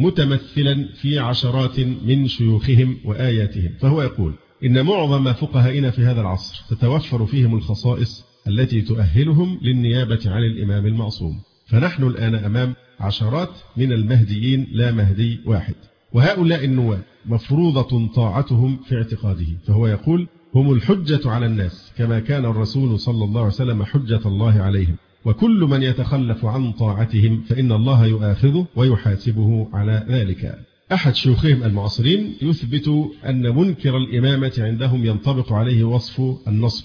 متمثلا في عشرات من شيوخهم وآياتهم. فهو يقول: إن معظم فقهائنا في هذا العصر تتوفر فيهم الخصائص التي تؤهلهم للنيابة عن الإمام المعصوم، فنحن الآن أمام عشرات من المهديين لا مهدي واحد، وهؤلاء النواب مفروضة طاعتهم في اعتقاده. فهو يقول: هم الحجة على الناس كما كان الرسول صلى الله عليه وسلم حجة الله عليهم، وكل من يتخلف عن طاعتهم فإن الله يؤاخذه ويحاسبه على ذلك. أحد شيوخهم المعاصرين يثبت أن منكر الإمامة عندهم ينطبق عليه وصف النصب،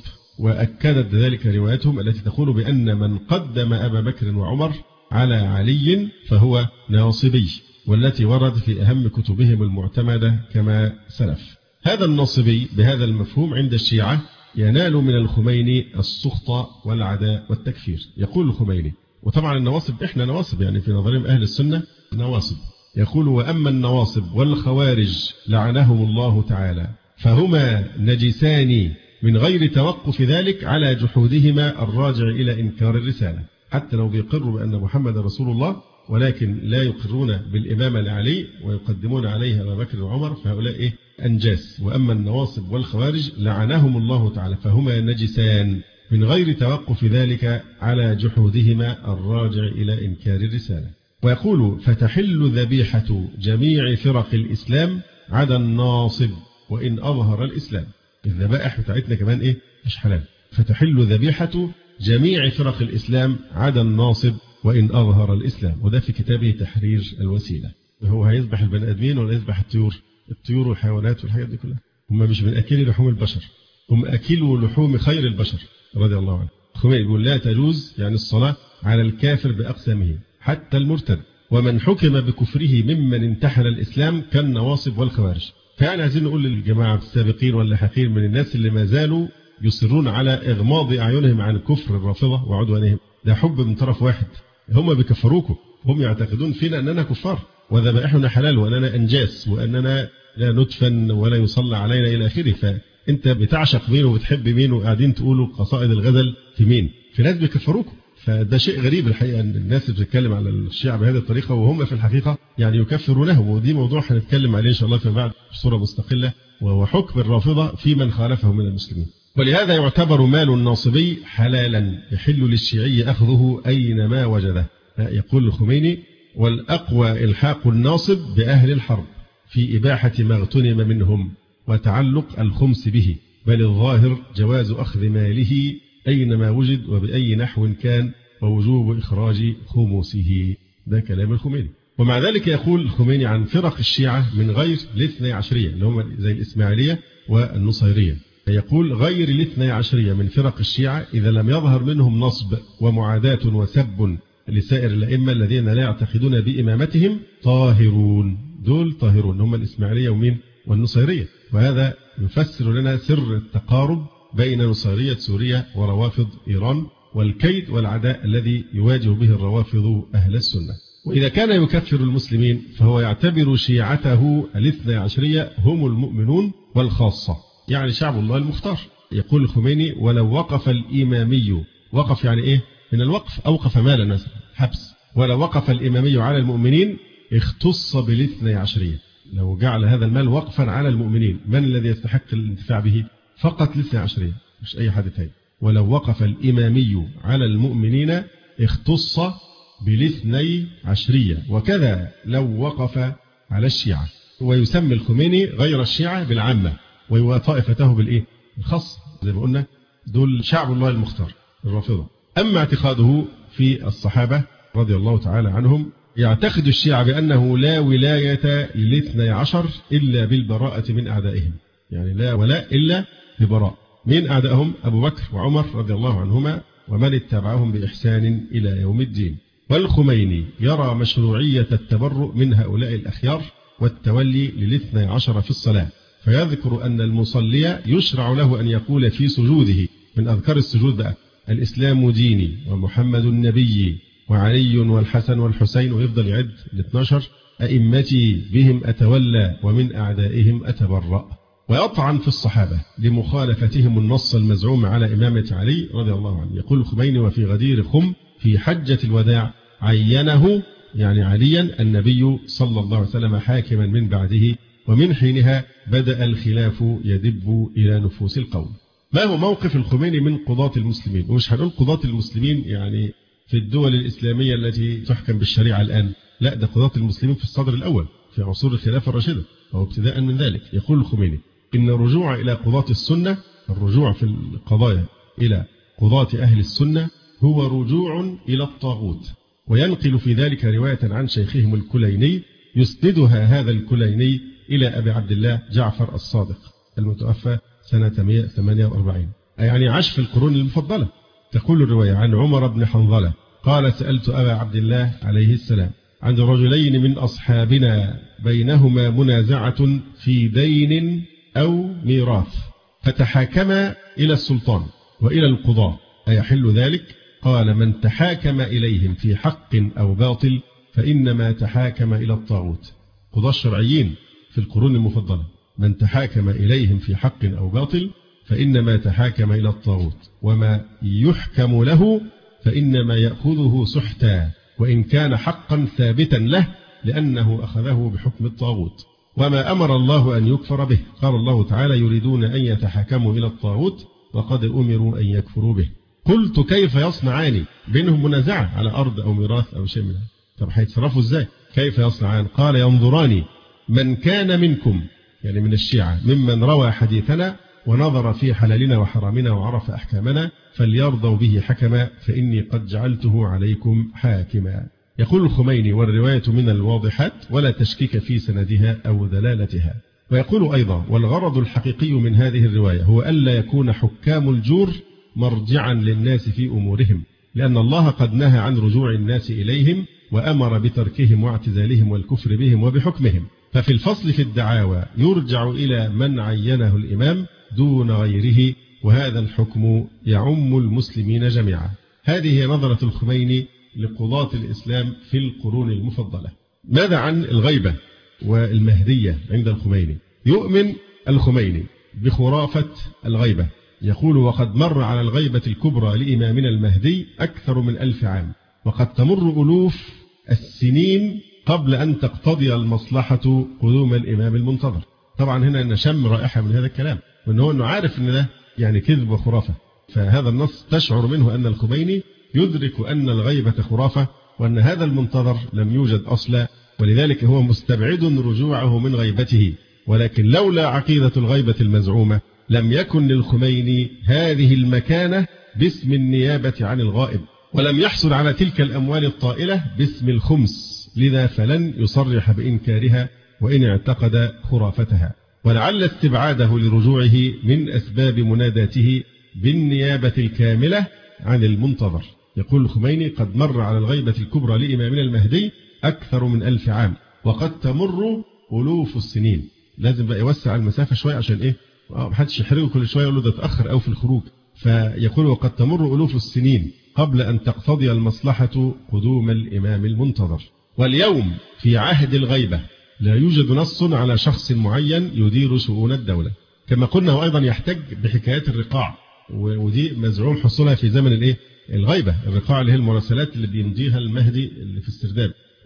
وأكدت ذلك روايتهم التي تقول بأن من قدم أبا بكر وعمر على علي فهو ناصبي، والتي ورد في أهم كتبهم المعتمدة كما سلف. هذا الناصبي بهذا المفهوم عند الشيعة ينال من الخميني السخط والعداء والتكفير. يقول الخميني، وطبعا النواصب إحنا نواصب يعني في نظرهم أهل السنة نواصب، يقول: وأما النواصب والخوارج لعنهم الله تعالى فهما نجسان من غير توقف ذلك على جحودهما الراجع إلى إنكار الرسالة. حتى لو بيقروا بأن محمد رسول الله ولكن لا يقرون بالإمامة لعلي ويقدمون عليها أبا بكر وعمر، فهؤلاء إيه؟ أنجاس. وأما النواصب والخوارج لعنهم الله تعالى فهما نجسان من غير توقف ذلك على جحودهما الراجع إلى إنكار الرسالة. ويقول: فتحل ذبيحة جميع فرق الإسلام عدا الناصب وإن أظهر الإسلام. الذبائح بتاعتنا كمان إيه؟ مش حلال. فتحل ذبيحة جميع فرق الإسلام عدا الناصب وإن أظهر الإسلام. وده في كتابه تحرير الوسيلة. هو هيذبح البني آدمين ولا يذبح الطيور؟ الطيور والحيوانات والحاجات دي كلها. هم مش من أكل لحوم البشر، هم أكلوا لحوم خير البشر رضي الله عنه. الخميني يقول: لا تجوز يعني الصلاة على الكافر بأقسامه حتى المرتد، ومن حكم بكفره ممن انتحل الإسلام كالنواصب والخوارج. فيعني عايزين نقول للجماعة السابقين واللاحقين من الناس اللي ما زالوا يصرون على إغماض أعينهم عن كفر الرافضة وعدوانهم، ده حب من طرف واحد، هم بيكفروكم، هم يعتقدون فينا أننا كفار وذبائحنا حلال وأننا أنجاس وأننا لا ندفن ولا يصلى علينا إلى آخره. فأنت بتعشق مين وبتحب مين وقاعدين تقولوا قصائد الغزل في مين؟ في ناس بيكفروكم. فده شيء غريب الحقيقة أن الناس بتتكلم على الشيعة بهذه الطريقة وهم في الحقيقة يعني يكفرونهم، ودي موضوع هنتكلم عليه إن شاء الله فيما بعد بصورة مستقلة، وهو حكم الرافضة في من خالفهم من المسلمين. ولهذا يعتبر مال الناصبي حلالا يحل للشيعي أخذه أينما وجده. يقول الخميني: والأقوى إلحاق الناصب بأهل الحرب في إباحة ما اغتنم منهم وتعلق الخمس به، بل الظاهر جواز أخذ ماله أينما وجد وبأي نحو كان ووجوب إخراج خمسه. ده كلام الخميني. ومع ذلك يقول الخميني عن فرق الشيعة من غير الاثني عشرية اللي هم زي الإسماعيلية والنصيرية، يقول: غير الاثني عشرية من فرق الشيعة إذا لم يظهر منهم نصب ومعاداة وسب لسائر الأئمة الذين لا يعتقدون بإمامتهم طاهرون. دول طاهرون هم الإسماعيلية ومين؟ والنصيرية. وهذا يفسر لنا سر التقارب بين نصيرية سوريا وروافض إيران والكيد والعداء الذي يواجه به الروافض أهل السنة. وإذا كان يكفر المسلمين فهو يعتبر شيعته الاثنى عشرية هم المؤمنون والخاصة، يعني شعب الله المختار. يقول الخميني: ولو وقف الإمامي، وقف يعني إيه؟ من الوقف، أوقف مالا مثلا حبس، ولو وقف الإمامي على المؤمنين اختص بالاثنى عشرية. لو جعل هذا المال وقفا على المؤمنين، من الذي يستحق الانتفاع به؟ فقط لاثني عشرية مش أي حد تاني. ولو وقف الإمامي على المؤمنين اختص بالاثني عشرية، وكذا لو وقف على الشيعة. ويسمي الخميني غير الشيعة بالعامة وطائفته بالإيه؟ الخاص، زي ما قلنا دول شعب الله المختار الرافضة. أما اعتقاده في الصحابة رضي الله تعالى عنهم، يعتقد الشيعة بأنه لا ولاية للاثني عشر إلا بالبراءة من أعدائهم، يعني لا ولاء إلا ببراء من أعدائهم أبو بكر وعمر رضي الله عنهما ومن اتبعهم بإحسان إلى يوم الدين. والخميني يرى مشروعية التبرؤ من هؤلاء الأخيار والتولي للاثني عشر في الصلاة، فيذكر أن المصلي يشرع له أن يقول في سجوده من أذكار السجود بقى: الإسلام ديني ومحمد النبي وعلي والحسن والحسين، ويفضل يعد الاثني عشر: أئمتي بهم أتولى ومن أعدائهم أتبرأ. ويطعن في الصحابة لمخالفتهم النص المزعوم على إمامة علي رضي الله عنه. يقول الخميني: وفي غدير خم في حجة الوداع عينه، يعني عليا، النبي صلى الله عليه وسلم حاكما من بعده، ومن حينها بدأ الخلاف يدب إلى نفوس القوم. ما هو موقف الخميني من قضاة المسلمين؟ ومش هنقول قضاة المسلمين يعني في الدول الإسلامية التي تحكم بالشريعة الآن، لا، ده قضاة المسلمين في الصدر الأول في عصور الخلافة الراشدة أو ابتداء من ذلك. يقول الخميني: إن الرجوع إلى قضاة السنة، الرجوع في القضايا إلى قضاة أهل السنة، هو رجوع إلى الطاغوت. وينقل في ذلك رواية عن شيخهم الكليني يسندها هذا الكليني إلى أبي عبد الله جعفر الصادق المتوفى سنة مئة وثمانية وأربعين، يعني عاش في القرون المفضلة. تقول الرواية عن عمر بن حنظلة قال: سألت أبا عبد الله عليه السلام عن رجلين من أصحابنا بينهما منازعة في دين أو ميراث، فتحاكما إلى السلطان وإلى القضاة، أيحل ذلك؟ قال: من تحاكم إليهم في حق أو باطل فإنما تحاكم إلى الطاغوت. قضاة الشرعيين في القرون المفضلة، من تحاكم إليهم في حق أو باطل فإنما تحاكم إلى الطاغوت، وما يحكم له فإنما يأخذه سحتا، وإن كان حقا ثابتا له لأنه أخذه بحكم الطاغوت. وما أمر الله أن يكفر به، قال الله تعالى: يريدون أن يتحاكموا إلى الطاغوت وقد أمروا أن يكفروا به. قلت: كيف يصنعان؟ بينهم منازعة على أرض أو ميراث أو شيء منها، طب هيتصرفوا إزاي؟ كيف يصنعان؟ قال: ينظران من كان منكم، يعني من الشيعة، ممن روى حديثنا ونظر في حلالنا وحرامنا وعرف أحكامنا فليرضوا به حكما، فإني قد جعلته عليكم حاكما. يقول الخميني: والرواية من الواضحات ولا تشكيك في سندها أو دلالتها. ويقول أيضا: والغرض الحقيقي من هذه الرواية هو ألا يكون حكام الجور مرجعا للناس في أمورهم، لأن الله قد نهى عن رجوع الناس إليهم وأمر بتركهم واعتزالهم والكفر بهم وبحكمهم. ففي الفصل في الدعاوى يرجع إلى من عينه الإمام دون غيره، وهذا الحكم يعم المسلمين جميعا. هذه هي نظرة الخميني لقضاة الإسلام في القرون المفضلة. ماذا عن الغيبة والمهدية عند الخميني؟ يؤمن الخميني بخرافة الغيبة. يقول: وقد مر على الغيبة الكبرى لإمامنا المهدي أكثر من ألف عام، وقد تمر ألوف السنين قبل أن تقتضي المصلحة قدوم الإمام المنتظر. طبعا هنا نشم رائحة من هذا الكلام، وأنه أنه عارف أن ده يعني كذب وخرافة. فهذا النص تشعر منه أن الخميني يدرك أن الغيبة خرافة، وأن هذا المنتظر لم يوجد أصلا، ولذلك هو مستبعد رجوعه من غيبته. ولكن لولا عقيدة الغيبة المزعومة لم يكن للخميني هذه المكانة باسم النيابة عن الغائب، ولم يحصل على تلك الأموال الطائلة باسم الخمس، لذا فلن يصرح بإنكارها وإن اعتقد خرافتها. ولعل استبعاده لرجوعه من أسباب مناداته بالنيابة الكاملة عن المنتظر. يقول الخميني: قد مر على الغيبة الكبرى لإمامنا المهدي أكثر من ألف عام، وقد تمر ألوف السنين. لازم بقى يوسع المسافة شوية عشان إيه؟ محدش يحرقه كل شوية يقول له ده تأخر أو في الخروج. فيقول: وقد تمر ألوف السنين قبل أن تقتضي المصلحة قدوم الإمام المنتظر. واليوم في عهد الغيبة لا يوجد نص على شخص معين يدير شؤون الدولة. كما قلنا هو أيضا يحتج بحكايات الرقاع، ودي مزعوم حصولها في زمن الإيه؟ الغيبة. الرقاع اللي هي المراسلات اللي بيمضيها المهدي اللي في السرداب، واضح؟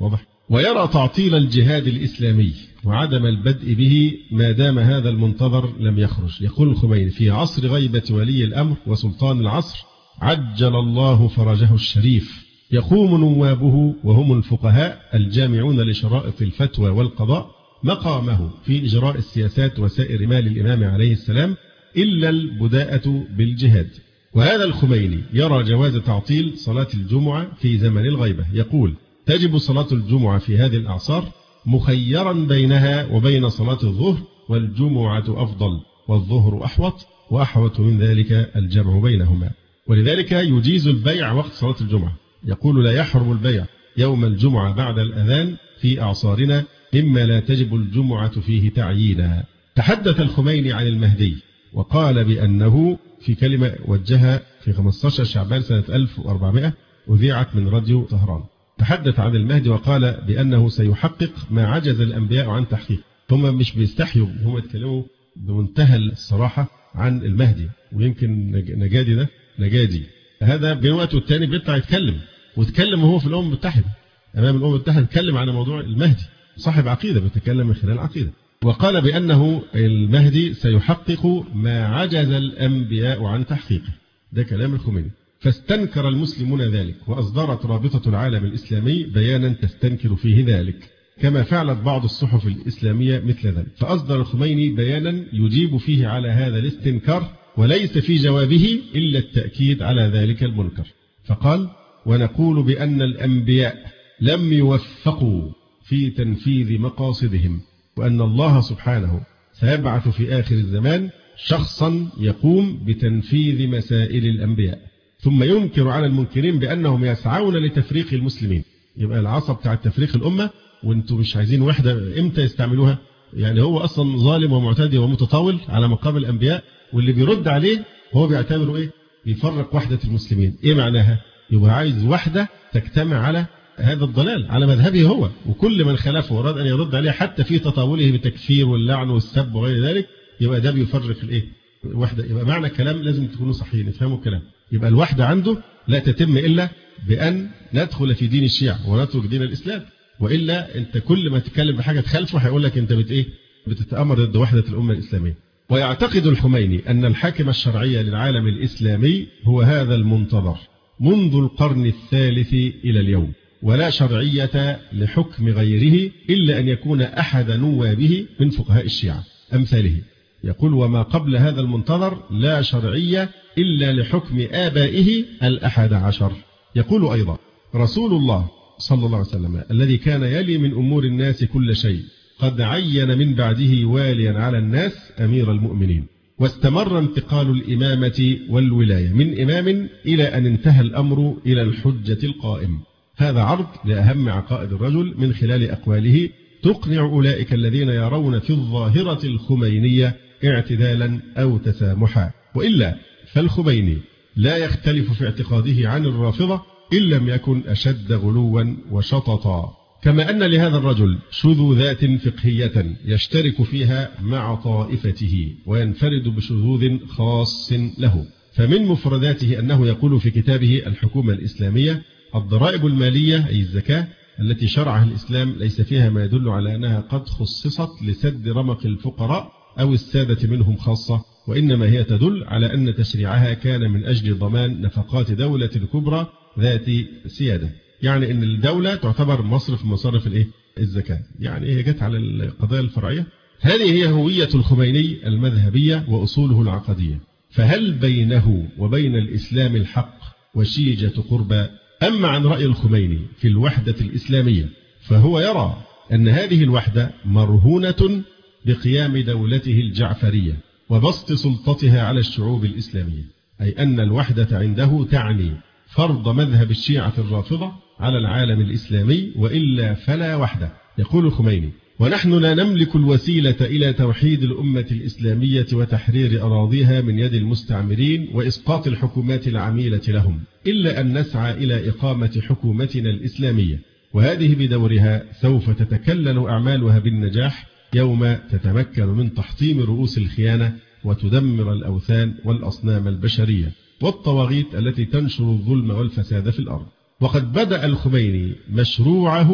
ويرى تعطيل الجهاد الإسلامي وعدم البدء به ما دام هذا المنتظر لم يخرج. يقول الخميني: في عصر غيبة ولي الأمر وسلطان العصر عجل الله فرجه الشريف، يقوم نوابه وهم الفقهاء الجامعون لشرائط الفتوى والقضاء مقامه في إجراء السياسات وسائر مال الإمام عليه السلام إلا البداءة بالجهاد. وهذا الخميني يرى جواز تعطيل صلاة الجمعة في زمن الغيبة. يقول: تجب صلاة الجمعة في هذه الأعصار مخيرا بينها وبين صلاة الظهر، والجمعة أفضل والظهر أحوط، وأحوط من ذلك الجمع بينهما. ولذلك يجيز البيع وقت صلاة الجمعة. يقول: لا يحرم البيع يوم الجمعة بعد الأذان في أعصارنا مما لا تجب الجمعة فيه تعيينا. تحدث الخميني عن المهدي وقال بأنه في كلمة وجهها في خمسة عشر شعبان سنة ألف وأربعمائة أذيعت من راديو طهران. تحدث عن المهدي وقال بأنه سيحقق ما عجز الأنبياء عن تحقيقه. هم مش بيستحيوا، هم يتكلموا بمنتهى الصراحة عن المهدي. ويمكن نجادي ده نجادي هذا بين وقت والتاني بيطلع يتكلم، ويتكلم وهو في الأمم المتحدة أمام الأمم المتحدة يتكلم عن موضوع المهدي، صاحب عقيدة بيتكلم من خلال عقيدة. وقال بأنه المهدي سيحقق ما عجز الأنبياء عن تحقيقه. ده كلام الخميني. فاستنكر المسلمون ذلك، وأصدرت رابطة العالم الإسلامي بيانا تستنكر فيه ذلك، كما فعلت بعض الصحف الإسلامية مثل ذلك. فأصدر الخميني بيانا يجيب فيه على هذا الاستنكار، وليس في جوابه إلا التأكيد على ذلك المنكر. فقال: ونقول بأن الأنبياء لم يوفقوا في تنفيذ مقاصدهم، وأن الله سبحانه سيبعث في آخر الزمان شخصا يقوم بتنفيذ مسائل الأنبياء، ثم ينكر على المنكرين بأنهم يسعون لتفريق المسلمين. يبقى العصا بتاع تفريق الأمة، وانتم مش عايزين وحدة، امتى يستعملوها؟ يعني هو أصلا ظالم ومعتدي ومتطاول على مقام الأنبياء، واللي بيرد عليه هو بيعتبره إيه؟ بيفرق وحدة المسلمين. إيه معناها؟ يبقى عايز وحدة تجتمع على هذا الضلال، على مذهبه هو، وكل من خلافه وراد أن يرد عليه حتى في تطاوله بالتكفير واللعن والسب وغير ذلك، يبقى ده بيفرق الإيه؟ وحدة. يبقى معنى الكلام لازم تكونوا صحيحين، افهموا الكلام. يبقى الوحدة عنده لا تتم إلا بأن ندخل في دين الشيعة ونترك دين الإسلام، وإلا أنت كل ما تتكلم بحاجة تخالفه هيقول لك أنت بت إيه؟ بتتأمر ضد وحدة الأمة الإسلامية. ويعتقد الخميني أن الحاكم الشرعي للعالم الإسلامي هو هذا المنتظر منذ القرن الثالث إلى اليوم، ولا شرعية لحكم غيره إلا أن يكون أحد نوابه من فقهاء الشيعة أمثاله. يقول: وما قبل هذا المنتظر لا شرعية إلا لحكم آبائه الأحد عشر. يقول أيضا: رسول الله صلى الله عليه وسلم الذي كان يلي من أمور الناس كل شيء قد عين من بعده واليا على الناس أمير المؤمنين، واستمر انتقال الإمامة والولاية من إمام إلى أن انتهى الأمر إلى الحجة القائم. هذا عرض لأهم عقائد الرجل من خلال أقواله تقنع أولئك الذين يرون في الظاهرة الخمينية اعتدالا أو تسامحا. وإلا فالخميني لا يختلف في اعتقاده عن الرافضة إن لم يكن أشد غلوا وشططا. كما أن لهذا الرجل شذوذات فقهية يشترك فيها مع طائفته وينفرد بشذوذ خاص له. فمن مفرداته أنه يقول في كتابه الحكومة الإسلامية: الضرائب المالية أي الزكاة التي شرعها الإسلام ليس فيها ما يدل على أنها قد خصصت لسد رمق الفقراء أو السادة منهم خاصة، وإنما هي تدل على أن تشريعها كان من أجل ضمان نفقات دولة كبرى ذات سيادة. يعني أن الدولة تعتبر مصرف مصارف الإيه؟ الزكاة. يعني هي جت على القضايا الفرعية. هذه هي هوية الخميني المذهبية وأصوله العقدية. فهل بينه وبين الإسلام الحق وشيجة قربى؟ أما عن رأي الخميني في الوحدة الإسلامية فهو يرى أن هذه الوحدة مرهونة بقيام دولته الجعفرية وبسط سلطتها على الشعوب الإسلامية، أي أن الوحدة عنده تعني فرض مذهب الشيعة الرافضة على العالم الإسلامي، وإلا فلا وحدة. يقول الخميني: ونحن لا نملك الوسيلة إلى توحيد الأمة الإسلامية وتحرير أراضيها من يد المستعمرين وإسقاط الحكومات العميلة لهم، إلا أن نسعى إلى إقامة حكومتنا الإسلامية، وهذه بدورها سوف تتكلل أعمالها بالنجاح يوم تتمكن من تحطيم رؤوس الخيانة وتدمر الأوثان والأصنام البشرية والطواغيت التي تنشر الظلم والفساد في الأرض. وقد بدأ الخميني مشروعه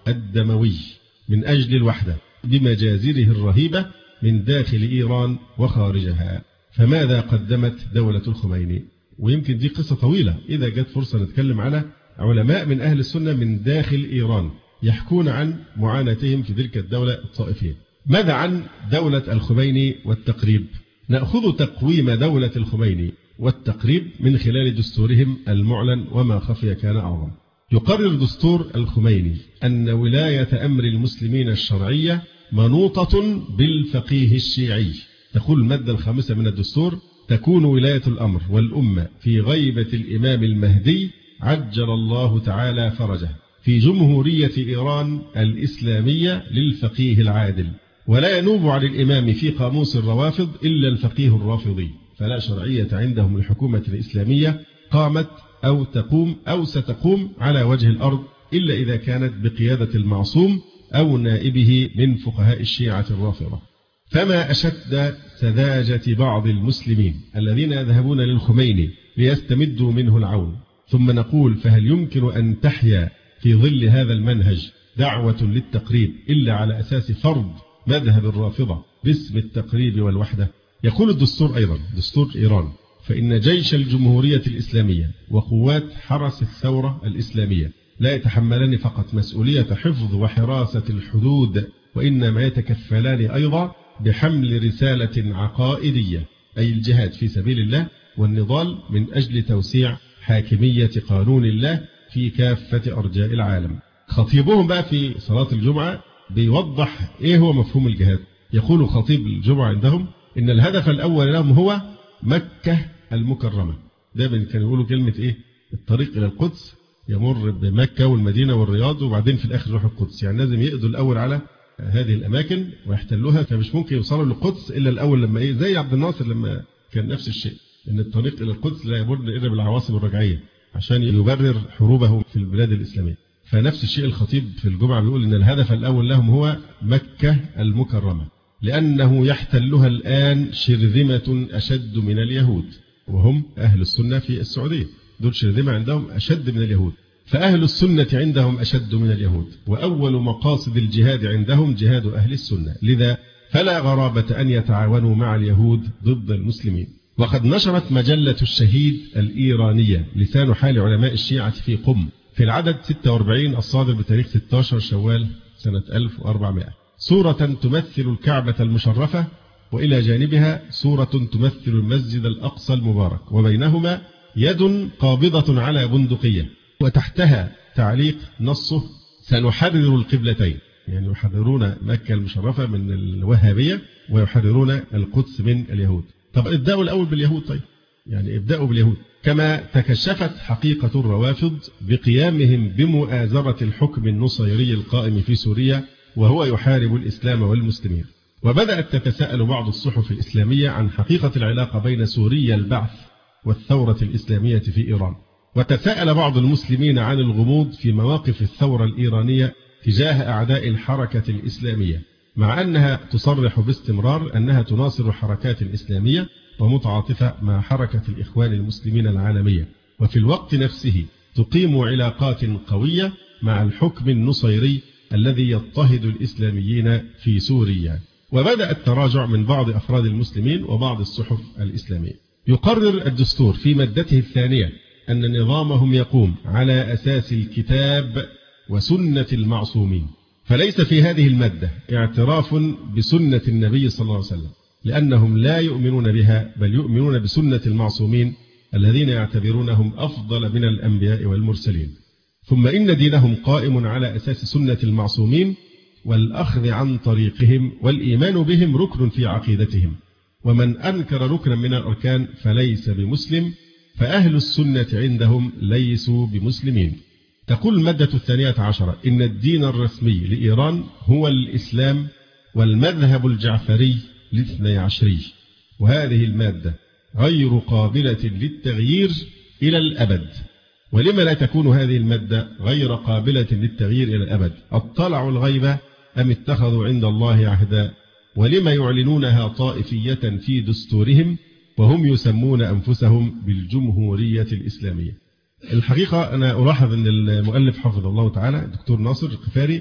الدموي من أجل الوحدة بمجازره الرهيبة من داخل إيران وخارجها. فماذا قدمت دولة الخميني؟ ويمكن دي قصة طويلة، إذا جت فرصة نتكلم على علماء من أهل السنة من داخل إيران يحكون عن معاناتهم في تلك الدولة الطائفية. ماذا عن دولة الخميني والتقريب؟ نأخذ تقويم دولة الخميني والتقريب من خلال دستورهم المعلن، وما خفي كان أعظم. يقرر دستور الخميني أن ولاية أمر المسلمين الشرعية منوطة بالفقيه الشيعي. تقول المادة الخامسة من الدستور: تكون ولاية الأمر والأمة في غيبة الإمام المهدي عجل الله تعالى فرجه في جمهورية إيران الإسلامية للفقيه العادل، ولا ينوب عن الإمام في قاموس الروافض إلا الفقيه الرافضي، فلا شرعية عندهم الحكومة الإسلامية قامت أو تقوم أو ستقوم على وجه الأرض إلا إذا كانت بقيادة المعصوم أو نائبه من فقهاء الشيعة الرافضة. فما أشد سذاجة بعض المسلمين الذين يذهبون للخميني ليستمدوا منه العون، ثم نقول: فهل يمكن أن تحيا في ظل هذا المنهج دعوة للتقريب إلا على أساس فرض مذهب الرافضة باسم التقريب والوحدة؟ يقول الدستور أيضا، دستور إيران: فإن جيش الجمهورية الإسلامية وقوات حرس الثورة الإسلامية لا يتحملان فقط مسؤولية حفظ وحراسة الحدود، وإنما يتكفلان أيضا بحمل رسالة عقائدية، أي الجهاد في سبيل الله والنضال من أجل توسيع حاكمية قانون الله في كافة أرجاء العالم. خطيبهم بقى في صلاة الجمعة بيوضح إيه هو مفهوم الجهاد. يقول خطيب الجمعة عندهم إن الهدف الأول لهم هو مكة المكرمة. دايما كانوا يقولوا كلمة إيه؟ الطريق إلى القدس يمر بمكة والمدينة والرياض وبعدين في الآخر يروح القدس، يعني لازم يقضوا الأول على هذه الأماكن ويحتلوها، فمش ممكن يوصلوا للقدس إلا الأول لما إيه، زي عبد الناصر لما كان نفس الشيء، إن الطريق إلى القدس لا يمر إلا بالعواصم الرجعية عشان يبرر حروبه في البلاد الإسلامية. فنفس الشيء الخطيب في الجمعة بيقول إن الهدف الأول لهم هو مكة المكرمة، لأنه يحتلها الآن شرذمة أشد من اليهود، وهم أهل السنة في السعودية، دول شرذمة عندهم أشد من اليهود. فأهل السنة عندهم أشد من اليهود، وأول مقاصد الجهاد عندهم جهاد أهل السنة، لذا فلا غرابة أن يتعاونوا مع اليهود ضد المسلمين. وقد نشرت مجلة الشهيد الإيرانية لسان حال علماء الشيعة في قم في العدد ستة وأربعين الصادر بتاريخ ستة عشر شوال سنة ألف وأربعمائة صورة تمثل الكعبة المشرفة، وإلى جانبها صورة تمثل المسجد الأقصى المبارك، وبينهما يد قابضة على بندقية، وتحتها تعليق نصه: سنحرر القبلتين، يعني يحررون مكة المشرفة من الوهابية ويحررون القدس من اليهود. طب ابدأوا الأول باليهود، طيب يعني ابدأوا باليهود. كما تكشفت حقيقة الروافض بقيامهم بمؤازرة الحكم النصيري القائم في سوريا وهو يحارب الإسلام والمسلمين. وبدأت تتساءل بعض الصحف الإسلامية عن حقيقة العلاقة بين سوريا البعث والثورة الإسلامية في إيران، وتساءل بعض المسلمين عن الغموض في مواقف الثورة الإيرانية تجاه أعداء الحركة الإسلامية، مع أنها تصرح باستمرار أنها تناصر الحركات الإسلامية ومتعاطفة مع حركة الإخوان المسلمين العالمية، وفي الوقت نفسه تقيم علاقات قوية مع الحكم النصيري الذي يضطهد الإسلاميين في سوريا. وبدأ التراجع من بعض أفراد المسلمين وبعض الصحف الإسلامية. يقرر الدستور في مادته الثانية أن نظامهم يقوم على أساس الكتاب وسنة المعصومين، فليس في هذه المادة اعتراف بسنة النبي صلى الله عليه وسلم، لأنهم لا يؤمنون بها، بل يؤمنون بسنة المعصومين الذين يعتبرونهم أفضل من الأنبياء والمرسلين. ثم إن دينهم قائم على أساس سنة المعصومين والأخذ عن طريقهم، والإيمان بهم ركن في عقيدتهم، ومن أنكر ركنا من الأركان فليس بمسلم، فأهل السنة عندهم ليسوا بمسلمين. تقول المادة الثانية عشرة إن الدين الرسمي لإيران هو الإسلام والمذهب الجعفري الاثني عشري، وهذه المادة غير قابلة للتغيير إلى الأبد. ولما لا تكون هذه المادة غير قابلة للتغيير إلى الأبد؟ اطلعوا الغيبة أم اتخذوا عند الله عهدا؟ ولما يعلنونها طائفية في دستورهم وهم يسمون أنفسهم بالجمهورية الإسلامية؟ الحقيقة أنا ألاحظ أن المؤلف حفظه الله تعالى الدكتور ناصر القفاري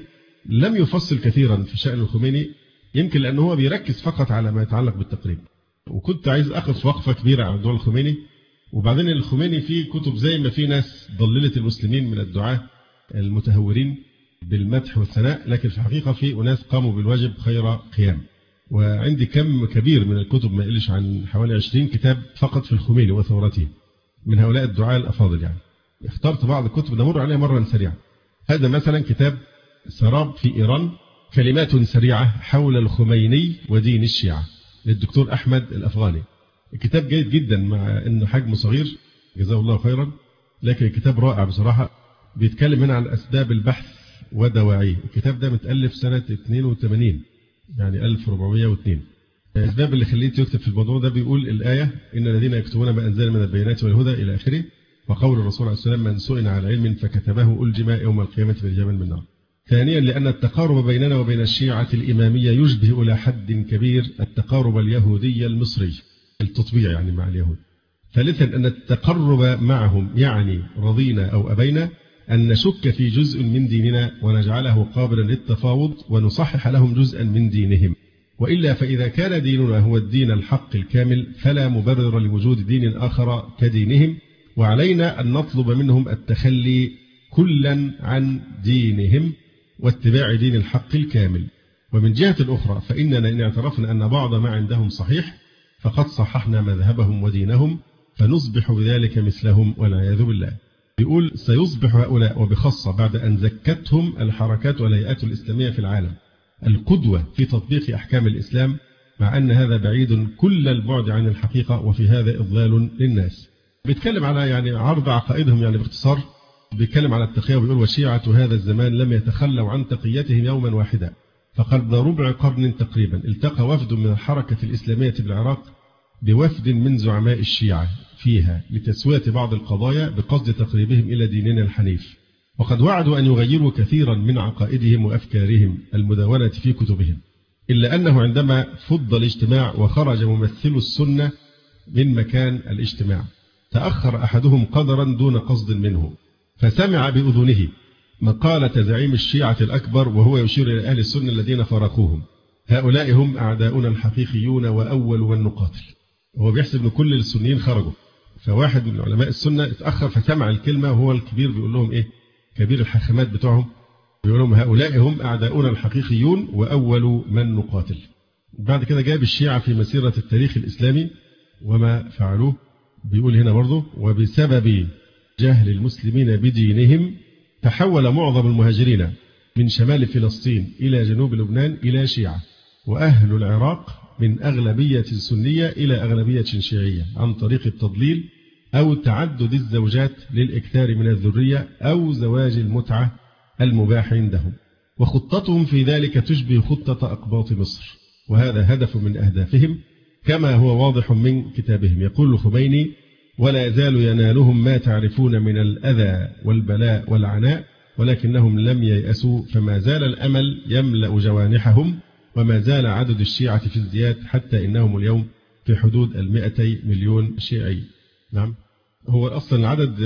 لم يفصل كثيرا في شأن الخميني، يمكن لأنه هو بيركز فقط على ما يتعلق بالتقريب. وكنت عايز أقف وقفة كبيرة عن موضوع الخميني. وبعدين الخميني فيه كتب زي ما في ناس ضللت المسلمين من الدعاة المتهورين بالمدح والثناء، لكن في الحقيقة في أناس قاموا بالواجب خير قيام. وعندي كم كبير من الكتب ما يقلش عن حوالي عشرين كتاب فقط في الخميني وثورته من هؤلاء الدعاة الأفاضل. يعني اخترت بعض الكتب نمر عليها مرة سريعة. هذا مثلا كتاب سراب في إيران، كلمات سريعة حول الخميني ودين الشيعة للدكتور أحمد الأفغاني. الكتاب جيد جدا مع أنه حجمه صغير جزاه الله خيرا، لكن الكتاب رائع بصراحة. بيتكلم هنا عن أسباب البحث ودواعيه. الكتاب ده متألف سنة اثنين وثمانين يعني ألف وأربعمائة واثنين. الأسباب اللي خليته يكتب في الموضوع ده بيقول الآية إن الذين يكتبون ما أنزل من البينات والهدى إلى آخره، وقول الرسول عليه السلام من سئل على علم فكتبه ألجم يوم القيامة بالجبل من نار. ثانيا لأن التقارب بيننا وبين الشيعة الإمامية يشبه إلى حد كبير التقارب اليهودي المصري، التطبيع يعني مع اليهود. ثالثا أن التقرب معهم يعني رضينا أو أبينا أن نشك في جزء من ديننا ونجعله قابلا للتفاوض ونصحح لهم جزءا من دينهم، وإلا فإذا كان ديننا هو الدين الحق الكامل فلا مبرر لوجود دين آخر كدينهم، وعلينا أن نطلب منهم التخلي كلا عن دينهم واتباع دين الحق الكامل. ومن جهة أخرى فإننا إن اعترفنا أن بعض ما عندهم صحيح فقد صححنا مذهبهم ودينهم فنصبح بذلك مثلهم والعياذ بالله. بيقول سيصبح هؤلاء وبخاصة بعد أن زكتهم الحركات والهيئات الإسلامية في العالم القدوة في تطبيق أحكام الإسلام، مع أن هذا بعيد كل البعد عن الحقيقة وفي هذا إضلال للناس. بيتكلم على يعني عرض عقائدهم يعني باختصار. بيتكلم على التقية وبيقول وشيعة هذا الزمان لم يتخلوا عن تقيتهم يوما واحدا، فقد ربع قرن تقريبا التقى وفد من الحركة الإسلامية بالعراق بوفد من زعماء الشيعة فيها لتسوية بعض القضايا بقصد تقريبهم إلى ديننا الحنيف، وقد وعدوا أن يغيروا كثيرا من عقائدهم وأفكارهم المدونة في كتبهم، إلا أنه عندما فض الاجتماع وخرج ممثل السنة من مكان الاجتماع تأخر أحدهم قدرا دون قصد منه، فسمع بأذنه مقالة زعيم الشيعة الأكبر وهو يشير إلى أهل السنة الذين فارقوهم هؤلاء هم أعداؤنا الحقيقيون وأول من نقاتل. هو بيحسب أن كل السنيين خرجوا، فواحد من علماء السنة اتأخر فسمع الكلمة وهو الكبير بيقول لهم إيه، كبير الحاخامات بتوعهم بيقول لهم هؤلاء هم أعداؤنا الحقيقيون وأول من نقاتل. بعد كده جاب الشيعة في مسيرة التاريخ الإسلامي وما فعلوه. بيقول هنا برضه وبسبب جهل المسلمين بدينهم تحول معظم المهاجرين من شمال فلسطين إلى جنوب لبنان إلى شيعة، وأهل العراق من أغلبية سنية إلى أغلبية شيعية عن طريق التضليل أو تعدد الزوجات للإكثار من الذرية أو زواج المتعة المباح عندهم، وخطتهم في ذلك تشبه خطة أقباط مصر، وهذا هدف من أهدافهم كما هو واضح من كتابهم. يقول الخميني ولا يزال ينالهم ما تعرفون من الأذى والبلاء والعناء، ولكنهم لم ييأسوا فما زال الأمل يملأ جوانحهم، وما زال عدد الشيعة في ازدياد حتى إنهم اليوم في حدود المئتي مليون شيعي. نعم، هو أصلا العدد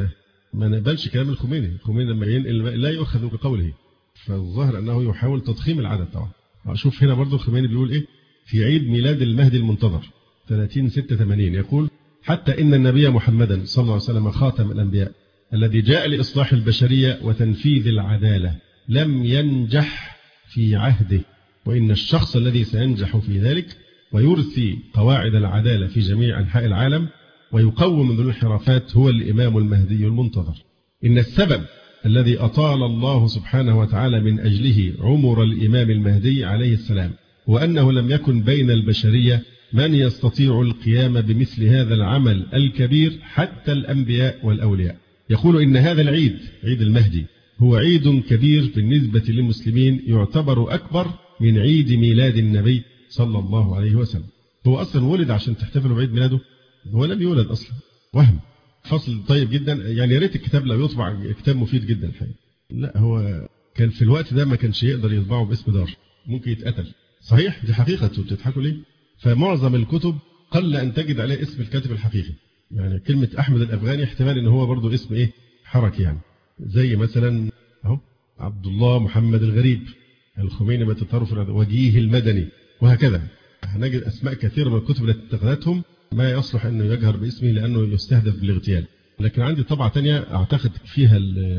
ما نقبلش كلام الخميني. الخميني لما ينقل لا يؤخذ بقوله، فالظاهر أنه يحاول تضخيم العدد طبعا. شوف هنا برضو الخميني بيقول إيه في عيد ميلاد المهدي المنتظر ثلاثين ستة ثمانين، يقول حتى إن النبي محمدا صلى الله عليه وسلم خاتم الأنبياء الذي جاء لإصلاح البشرية وتنفيذ العدالة لم ينجح في عهده، وإن الشخص الذي سينجح في ذلك ويرثي قواعد العدالة في جميع أنحاء العالم ويقوم من الانحرافات هو الإمام المهدي المنتظر. إن السبب الذي أطال الله سبحانه وتعالى من أجله عمر الإمام المهدي عليه السلام وأنه لم يكن بين البشرية من يستطيع القيام بمثل هذا العمل الكبير حتى الأنبياء والأولياء. يقول إن هذا العيد عيد المهدي هو عيد كبير بالنسبة للمسلمين يعتبر أكبر من عيد ميلاد النبي صلى الله عليه وسلم. هو أصلا ولد عشان تحتفلوا بعيد ميلاده؟ هو لم يولد أصلا، وهم فصل طيب جدا. يعني يا ريت الكتاب لو يطبع كتاب مفيد جدا الحقيقة. لا هو كان في الوقت ده ما كانش يقدر يطبعه باسم دار، ممكن يتقتل. صحيح دي حقيقة، بتضحكوا ليه؟ فمعظم الكتب قل أن تجد عليه اسم الكاتب الحقيقي. يعني كلمة أحمد الأفغاني احتمال إن هو برضو اسم إيه حركي، يعني زي مثلا أهو عبد الله محمد الغريب، الخميني بتطرف وجيه المدني، وهكذا. هنجد أسماء كثيرة من الكتب التي اتخذتهم ما يصلح أنه يجهر باسمه لأنه يستهدف بالاغتيال. لكن عندي طبعة تانية أعتقد فيها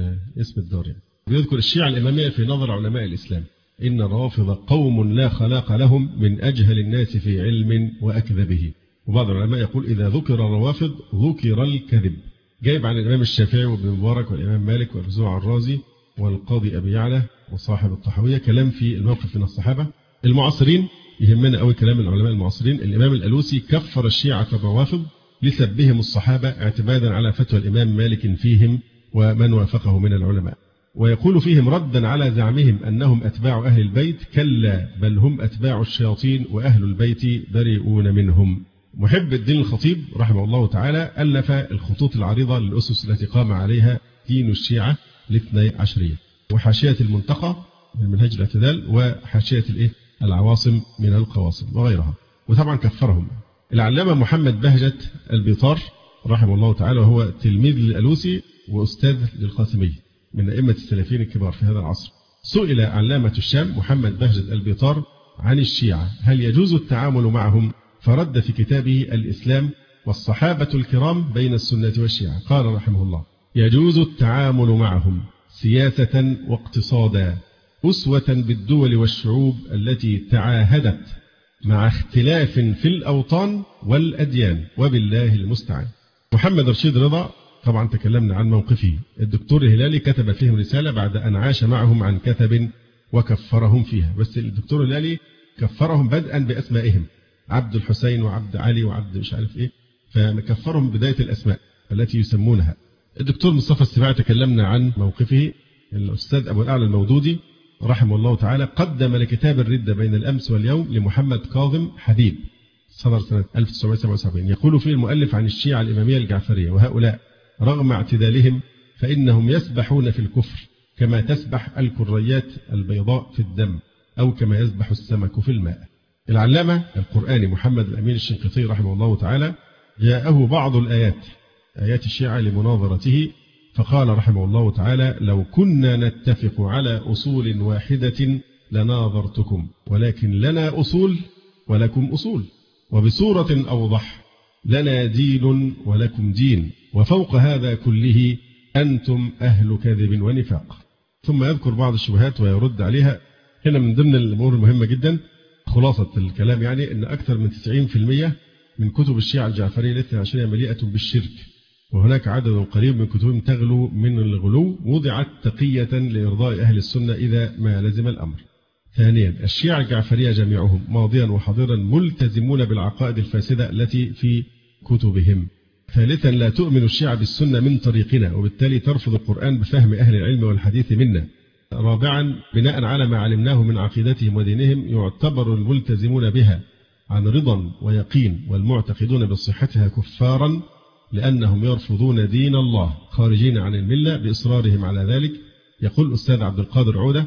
اسم الدار يعني. بيذكر الشيعة الإمامية في نظر علماء الإسلام: إن الرافض قوم لا خلاق لهم من أجهل الناس في علم وأكذبه. وبعض العلماء يقول إذا ذكر الروافض ذكر الكذب. جايب عن الإمام الشافعي وابن مبارك والإمام مالك وأبو زرع الرازي والقاضي أبي يعلى وصاحب الطحاوية كلام في الموقف من الصحابة. المعاصرين يهمنا قوي كلام العلماء المعاصرين. الإمام الألوسي كفر الشيعة الروافض لسبهم الصحابة اعتمادا على فتوى الإمام مالك فيهم ومن وافقه من العلماء، ويقول فيهم ردا على زعمهم أنهم أتباع أهل البيت: كلا بل هم أتباع الشياطين وأهل البيت بريئون منهم. محب الدين الخطيب رحمه الله تعالى ألف الخطوط العريضة للأسس التي قام عليها دين الشيعة الاثني عشرية، وحاشية المنتقى من منهج الاعتدال، وحاشية الإيه العواصم من القواصم وغيرها، وطبعا كفرهم. العلامة محمد بهجت البيطار رحمه الله تعالى، وهو تلميذ للألوسي وأستاذ للقاسمي من أئمة السلفيين الكبار في هذا العصر، سئل علامة الشام محمد بهجت البيطار عن الشيعة هل يجوز التعامل معهم، فرد في كتابه الإسلام والصحابة الكرام بين السنة والشيعة، قال رحمه الله: يجوز التعامل معهم سياسة واقتصادا، أسوة بالدول والشعوب التي تعاهدت، مع اختلاف في الأوطان والأديان، وبالله المستعان. محمد رشيد رضا طبعا تكلمنا عن موقفه. الدكتور الهلالي كتب فيهم رسالة بعد أن عاش معهم عن كثب وكفرهم فيها، بس الدكتور الهلالي كفرهم بدءا بأسمائهم: عبد الحسين وعبد علي وعبد مش عارف إيه، فكفرهم بداية الأسماء التي يسمونها. الدكتور مصطفى السباعي تكلمنا عن موقفه. الأستاذ أبو الأعلى المودودي رحمه الله تعالى قدم لكتاب الردة بين الأمس واليوم لمحمد كاظم حبيب، صدر سنة ألف وتسعمائة وسبعة وسبعين. يقول فيه المؤلف عن الشيعة الإمامية الجعفرية: وهؤلاء رغم اعتدالهم فإنهم يسبحون في الكفر كما تسبح الكريات البيضاء في الدم، أو كما يسبح السمك في الماء. العلامة القرآني محمد الأمين الشنقيطي رحمه الله تعالى جاءه بعض الآيات آيات الشيعة لمناظرته، فقال رحمه الله تعالى: لو كنا نتفق على أصول واحدة لناظرتكم، ولكن لنا أصول ولكم أصول، وبصورة أوضح: لنا دين ولكم دين، وفوق هذا كله أنتم أهل كذب ونفاق. ثم يذكر بعض الشبهات ويرد عليها. هنا من ضمن الأمور المهمة جدا خلاصة الكلام يعني أن أكثر من تسعين بالمئة من كتب الشيعة الجعفرية الاثنى عشرية مليئة بالشرك، وهناك عدد قريب من كتبهم تغلو من الغلو، وضعت تقية لإرضاء أهل السنة إذا ما لزم الأمر. ثانيا، الشيعة الجعفرية جميعهم ماضيا وحاضرا ملتزمون بالعقائد الفاسدة التي في كتبهم. ثالثا، لا تؤمن الشيعة بالسنة من طريقنا، وبالتالي ترفض القرآن بفهم أهل العلم والحديث منا. رابعا، بناء على ما علمناه من عقيدتهم ودينهم يعتبر الملتزمون بها عن رضا ويقين، والمعتقدون بصحتها كفارا لأنهم يرفضون دين الله خارجين عن الملة بإصرارهم على ذلك. يقول الأستاذ عبد القادر عودة: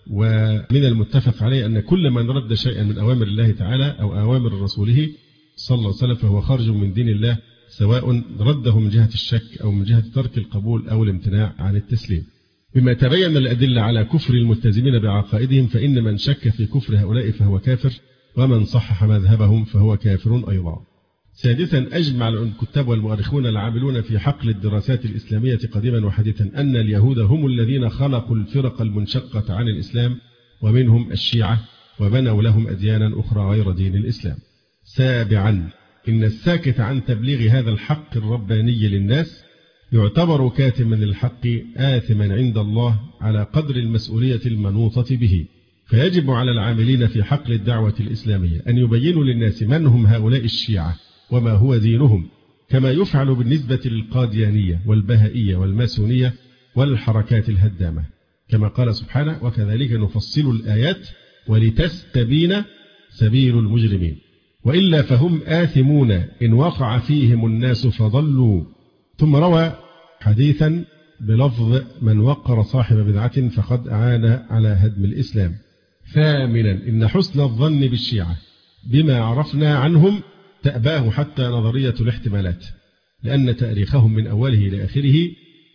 ومن المتفق عليه أن كل من رد شيئا من أوامر الله تعالى أو أوامر رسوله صلى الله عليه وسلم فهو خارج من دين الله، سواء رده من جهة الشك أو من جهة ترك القبول أو الامتناع عن التسليم. بما تبين الأدلة على كفر الملتزمين بعقائدهم، فإن من شك في كفر هؤلاء فهو كافر، ومن صحح مذهبهم فهو كافر أيضا. سادسا، أجمع الكتاب والمؤرخون العاملون في حقل الدراسات الإسلامية قديما وحديثا أن اليهود هم الذين خلقوا الفرق المنشقة عن الإسلام، ومنهم الشيعة، وبنوا لهم أديانا أخرى غير دين الإسلام. سابعا، إن الساكت عن تبليغ هذا الحق الرباني للناس يعتبر كاتما للحق آثما عند الله على قدر المسؤولية المنوطة به، فيجب على العاملين في حقل الدعوة الإسلامية أن يبينوا للناس من هم هؤلاء الشيعة وما هو دينهم، كما يفعل بالنسبة للقاديانية والبهائية والماسونية والحركات الهدامة، كما قال سبحانه: وكذلك نفصل الآيات ولتستبين سبيل المجرمين، وإلا فهم آثمون إن وقع فيهم الناس فضلوا. ثم روى حديثا بلفظ: من وقر صاحب بدعة فقد أعان على هدم الإسلام. ثامنا، إن حسن الظن بالشيعة بما عرفنا عنهم تأباه حتى نظرية الاحتمالات، لأن تاريخهم من أوله إلى آخره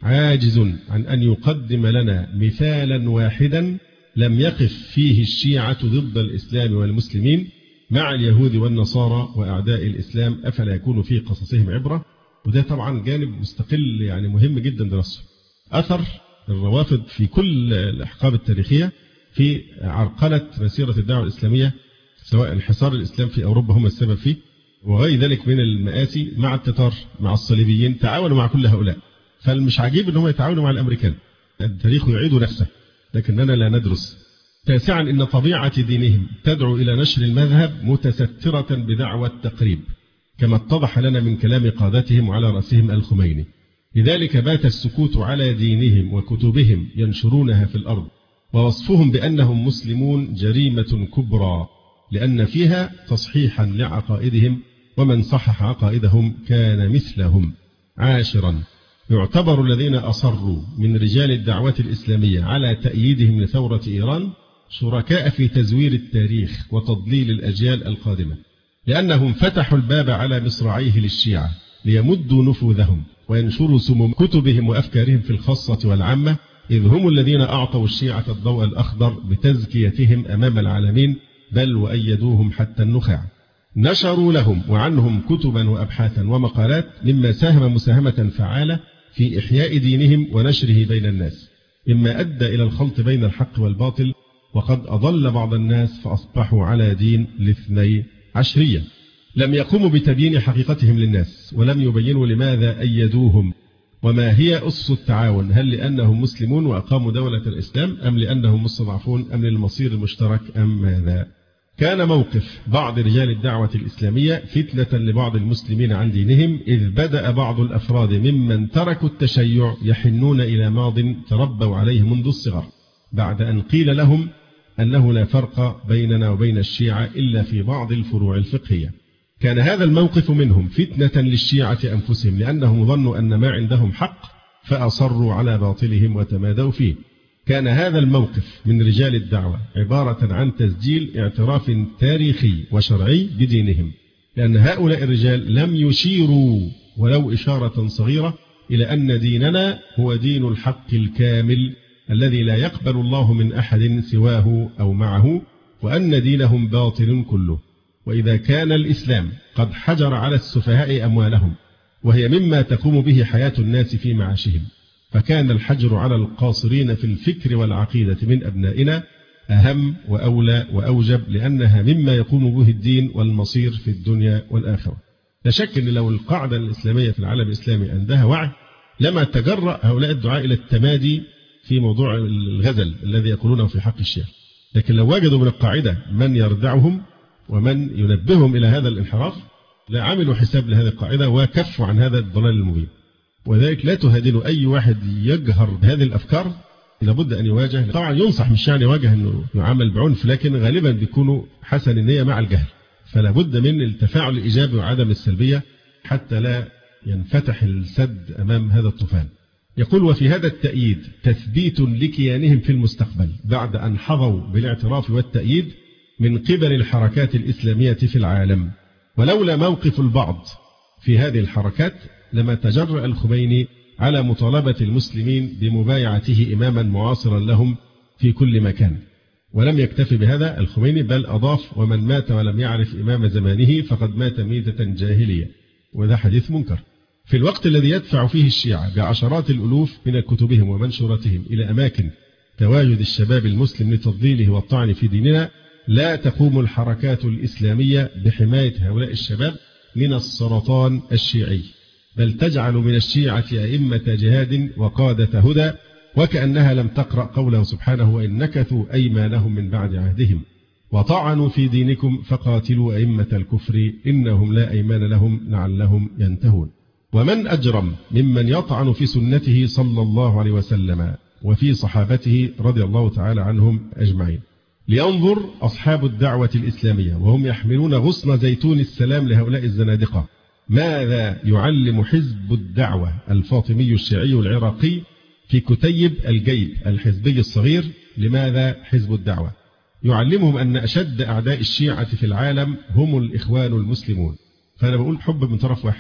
عاجز عن أن يقدم لنا مثالا واحدا لم يقف فيه الشيعة ضد الإسلام والمسلمين مع اليهود والنصارى وأعداء الإسلام، أفلا يكون في قصصهم عبرة؟ وده طبعا جانب مستقل يعني مهم جدا دراسته. أثر الروافض في كل الأحقاب التاريخية في عرقلة مسيرة الدعوة الإسلامية، سواء انحصار الإسلام في أوروبا هم السبب فيه وغير ذلك من المآسي، مع التتار مع الصليبيين، تعاونوا مع كل هؤلاء. فالمش عجيب أنهم يتعاونوا مع الأمريكان، التاريخ يعيد نفسه لكننا لا ندرس. تاسعا إن طبيعة دينهم تدعو إلى نشر المذهب متسترة بدعوى التقريب، كما اتضح لنا من كلام قادتهم وعلى رأسهم الخميني. لذلك بات السكوت على دينهم وكتبهم ينشرونها في الأرض، ووصفهم بأنهم مسلمون جريمة كبرى، لأن فيها تصحيحا لعقائدهم، ومن صحح عقائدهم كان مثلهم. عاشرا يعتبر الذين أصروا من رجال الدعوة الإسلامية على تأييدهم لثورة إيران شركاء في تزوير التاريخ وتضليل الأجيال القادمة، لأنهم فتحوا الباب على مصراعيه للشيعة ليمدوا نفوذهم وينشروا سموم كتبهم وأفكارهم في الخاصة والعامة، إذ هم الذين أعطوا الشيعة الضوء الأخضر بتزكيتهم أمام العالمين، بل وأيدوهم حتى النخاع. نشروا لهم وعنهم كتبا وأبحاثا ومقالات، مما ساهم مساهمة فعالة في إحياء دينهم ونشره بين الناس، مما أدى إلى الخلط بين الحق والباطل، وقد أضل بعض الناس فأصبحوا على دين الاثني عشرية. لم يقوموا بتبيين حقيقتهم للناس، ولم يبينوا لماذا أيدوهم، وما هي أسس التعاون، هل لأنهم مسلمون وأقاموا دولة الإسلام، أم لأنهم مستضعفون، أم للمصير المشترك، أم ماذا؟ كان موقف بعض رجال الدعوة الإسلامية فتنة لبعض المسلمين عن دينهم، إذ بدأ بعض الأفراد ممن تركوا التشيع يحنون إلى ماض تربوا عليه منذ الصغر، بعد أن قيل لهم أنه لا فرق بيننا وبين الشيعة إلا في بعض الفروع الفقهية. كان هذا الموقف منهم فتنة للشيعة أنفسهم، لأنهم ظنوا أن ما عندهم حق فأصروا على باطلهم وتمادوا فيه. كان هذا الموقف من رجال الدعوة عبارة عن تسجيل اعتراف تاريخي وشرعي بدينهم، لأن هؤلاء الرجال لم يشيروا ولو إشارة صغيرة إلى أن ديننا هو دين الحق الكامل الذي لا يقبل الله من أحد سواه أو معه، وأن دينهم باطل كله. وإذا كان الإسلام قد حجر على السفهاء أموالهم، وهي مما تقوم به حياة الناس في معاشهم، فكان الحجر على القاصرين في الفكر والعقيدة من أبنائنا أهم وأولى وأوجب، لأنها مما يقوم به الدين والمصير في الدنيا والآخرة. لا شك أن لو القاعدة الإسلامية في العالم الإسلامي عندها وعي لما تجرأ هؤلاء الدعاء إلى التمادي في موضوع الغزل الذي يقولونه في حق الشيعة، لكن لو وجدوا من القاعدة من يردعهم ومن ينبههم إلى هذا الانحراف لا عملوا حساب لهذه القاعدة وكفوا عن هذا الضلال المبين. وذلك لا تهادن أي واحد يجهر بهذه الأفكار، لابد أن يواجه. طبعا ينصح مش يعني يواجه أنه يعمل بعنف، لكن غالبا بيكونوا حسن النية مع الجهل، فلا بد من التفاعل الإيجابي وعدم السلبية حتى لا ينفتح السد أمام هذا الطوفان. يقول: وفي هذا التأييد تثبيت لكيانهم في المستقبل بعد أن حظوا بالاعتراف والتأييد من قبل الحركات الإسلامية في العالم. ولولا موقف البعض في هذه الحركات لما تجرأ الخميني على مطالبة المسلمين بمبايعته إماما معاصرا لهم في كل مكان. ولم يكتفي بهذا الخميني، بل أضاف: ومن مات ولم يعرف إمام زمانه فقد مات ميتة جاهلية. وذا حديث منكر. في الوقت الذي يدفع فيه الشيعة بعشرات الألوف من كتبهم ومنشوراتهم إلى أماكن تواجد الشباب المسلم لتضليله والطعن في ديننا، لا تقوم الحركات الإسلامية بحماية هؤلاء الشباب من السرطان الشيعي، بل تجعل من الشيعة أئمة جهاد وقادة هدى، وكأنها لم تقرأ قوله سبحانه: وإن نكثوا أيمانهم من بعد عهدهم وطعنوا في دينكم فقاتلوا أئمة الكفر إنهم لا أيمان لهم لعلهم ينتهون. ومن أجرم ممن يطعن في سنته صلى الله عليه وسلم وفي صحابته رضي الله تعالى عنهم أجمعين. لينظر أصحاب الدعوة الإسلامية وهم يحملون غصن زيتون السلام لهؤلاء الزنادقة ماذا يعلم حزب الدعوة الفاطمي الشيعي العراقي في كتيب الجيب الحزبي الصغير. لماذا حزب الدعوة؟ يعلمهم أن أشد أعداء الشيعة في العالم هم الإخوان المسلمون. فأنا بقول حب من طرف واحد،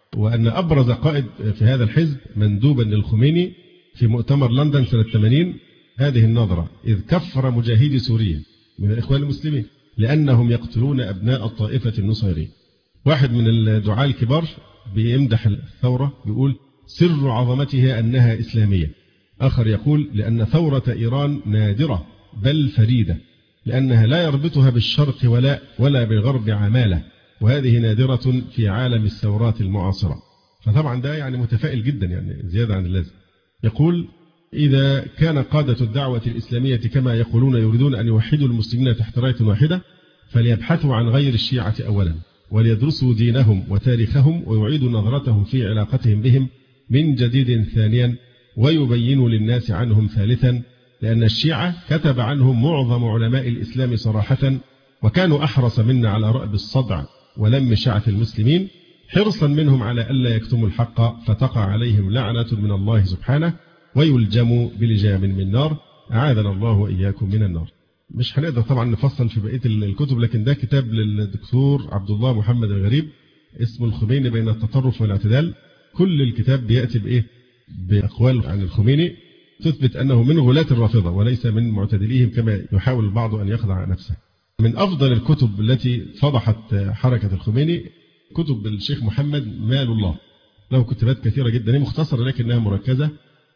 وأن أبرز قائد في هذا الحزب مندوبا للخميني في مؤتمر لندن سنة ثمانين هذه النظرة، إذ كفر مجاهدي سوريا من الإخوان المسلمين لأنهم يقتلون أبناء الطائفة النصيرية. واحد من الدعاة الكبار بيمدح الثورة بيقول سر عظمتها أنها إسلامية. آخر يقول لأن ثورة إيران نادرة بل فريدة، لأنها لا يربطها بالشرق ولا ولا بالغرب عمالة، وهذه نادرة في عالم الثورات المعاصرة. فطبعا ده يعني متفائل جدا، يعني زيادة عن اللازم. يقول إذا كان قادة الدعوة الإسلامية كما يقولون يريدون أن يوحدوا المسلمين تحت راية واحدة، فليبحثوا عن غير الشيعة أولا، وليدرسوا دينهم وتاريخهم ويعيدوا نظرتهم في علاقتهم بهم من جديد ثانيا، ويبينوا للناس عنهم ثالثا، لأن الشيعة كتب عنهم معظم علماء الإسلام صراحة، وكانوا أحرص منا على رأب الصدع ولم شعث المسلمين، حرصا منهم على ألا يكتموا الحق فتقع عليهم لعنة من الله سبحانه ويلجموا بلجام من نار، أعاذنا الله وإياكم من النار. مش هنقدر طبعا نفصل في بقية الكتب، لكن ده كتاب للدكتور عبد الله محمد الغريب اسمه الخميني بين التطرف والاعتدال. كل الكتاب بيأتي بإيه؟ بأقوال عن الخميني تثبت أنه من غلاة الرافضة وليس من معتدليهم كما يحاول البعض أن يخدع نفسه. من أفضل الكتب التي فضحت حركة الخميني كتب الشيخ محمد مال الله، له كتابات كثيرة جدا مختصرة لكنها مركزة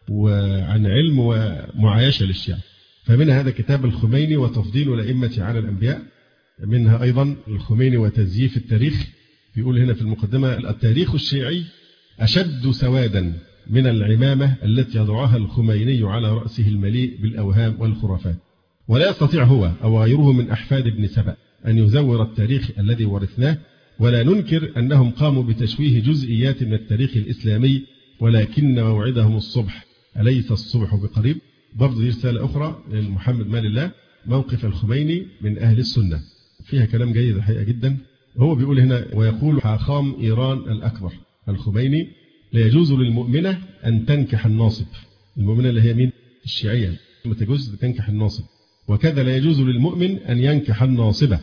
وعن علم ومعايشة للشيعة. فمنها هذا كتاب الخميني وتفضيل الأئمة على الأنبياء، منها أيضا الخميني وتزييف التاريخ. بيقول هنا في المقدمة التاريخ الشيعي أشد سوادا من العمامة التي يضعها الخميني على رأسه المليء بالأوهام والخرافات، ولا يستطيع هو أو غيره من أحفاد ابن سبأ أن يزور التاريخ الذي ورثناه، ولا ننكر أنهم قاموا بتشويه جزئيات من التاريخ الإسلامي، ولكن موعدهم الصبح أليس الصبح بقريب. برضه دي رسالة أخرى لمحمد مال الله، موقف الخميني من أهل السنة، فيها كلام جيد الحقيقة جدا. هو بيقول هنا ويقول حاخام إيران الأكبر الخميني لا يجوز للمؤمنة أن تنكح الناصب. المؤمنة اللي هي مين؟ الشيعية، ما تجوز تنكح الناصب. وكذا لا يجوز للمؤمن أن ينكح الناصبة،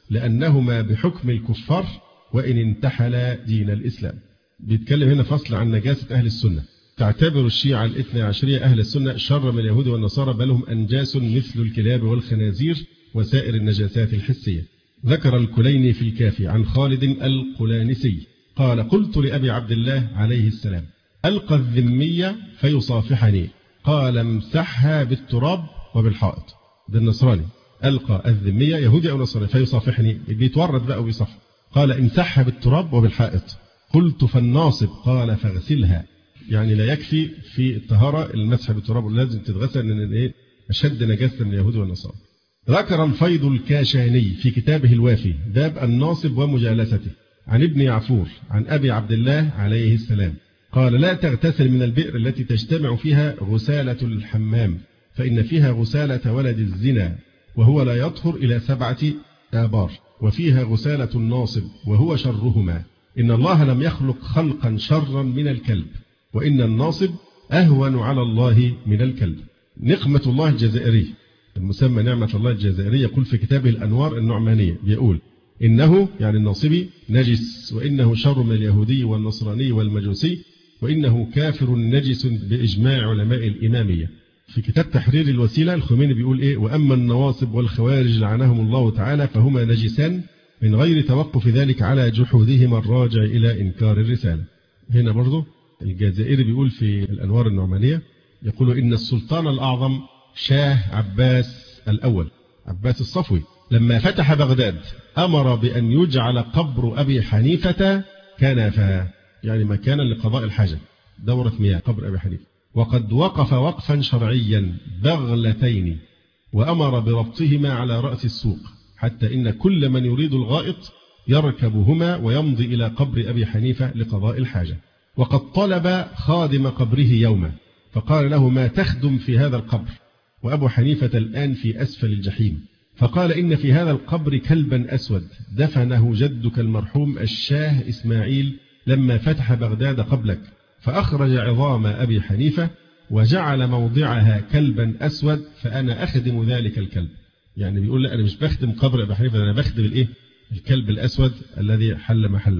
لأنهما بحكم الكفار وإن انتحل دين الإسلام. بيتكلم هنا فصل عن نجاسة أهل السنة. تعتبر الشيعة الاثنى عشرية أهل السنة شر من اليهود والنصارى، بل هم أنجاس مثل الكلاب والخنازير وسائر النجاسات الحسية. ذكر الكليني في الكافي عن خالد القلانسي قال قلت لأبي عبد الله عليه السلام ألقى الذمية فيصافحني، قال امسحها بالتراب وبالحائط. ده النصراني ألقى الذمية يهودي أو نصراني فيصافحني، بيتورد بقى ويصفح. قال امسحها بالتراب وبالحائط. قلت فالناصب قال فاغسلها، يعني لا يكفي في الطهارة المسح بالتراب، لازم تتغسل لأن إيه أشد نجاسة من اليهود والنصارى. ذكر الفيض الكاشاني في كتابه الوافي باب الناصب ومجالسته عن ابن يعفور عن أبي عبد الله عليه السلام قال لا تغتسل من البئر التي تجتمع فيها غسالة الحمام، فإن فيها غسالة ولد الزنا وهو لا يطهر إلى سبعة آبار، وفيها غسالة الناصب وهو شرهما. إن الله لم يخلق خلقا شرا من الكلب، وإن الناصب أهون على الله من الكلب. نقمة الله الجزائري المسمى نعمة الله الجزائري يقول في كتابه الأنوار النعمانية بيقول إنه يعني الناصبي نجس، وإنه شر من اليهودي والنصراني والمجوسي، وإنه كافر نجس بإجماع علماء الإمامية. في كتاب تحرير الوسيلة الخميني بيقول إيه وأما النواصب والخوارج لعنهم الله تعالى فهما نجسان من غير توقف ذلك على جحودهما الراجع إلى إنكار الرسالة. هنا برضو الجزائري بيقول في الأنوار النعمانية يقول إن السلطان الأعظم شاه عباس الأول عباس الصفوي لما فتح بغداد أمر بأن يجعل قبر أبي حنيفة كنفا، يعني مكانا لقضاء الحاجة، دورة مياه قبر أبي حنيفة، وقد وقف وقفا شرعيا بغلتين، وأمر بربطهما على رأس السوق، حتى إن كل من يريد الغائط يركبهما ويمضي إلى قبر أبي حنيفة لقضاء الحاجة. وقد طلب خادم قبره يوما فقال له ما تخدم في هذا القبر؟ وأبو حنيفة الآن في أسفل الجحيم. فقال إن في هذا القبر كلبا أسود دفنه جدك المرحوم الشاه إسماعيل لما فتح بغداد قبلك، فأخرج عظام أبي حنيفة وجعل موضعها كلبا أسود، فأنا أخدم ذلك الكلب. يعني بيقول لا أنا مش بخدم قبر أبي حنيفة، أنا بخدم الإيه؟ الكلب الأسود الذي حل محله.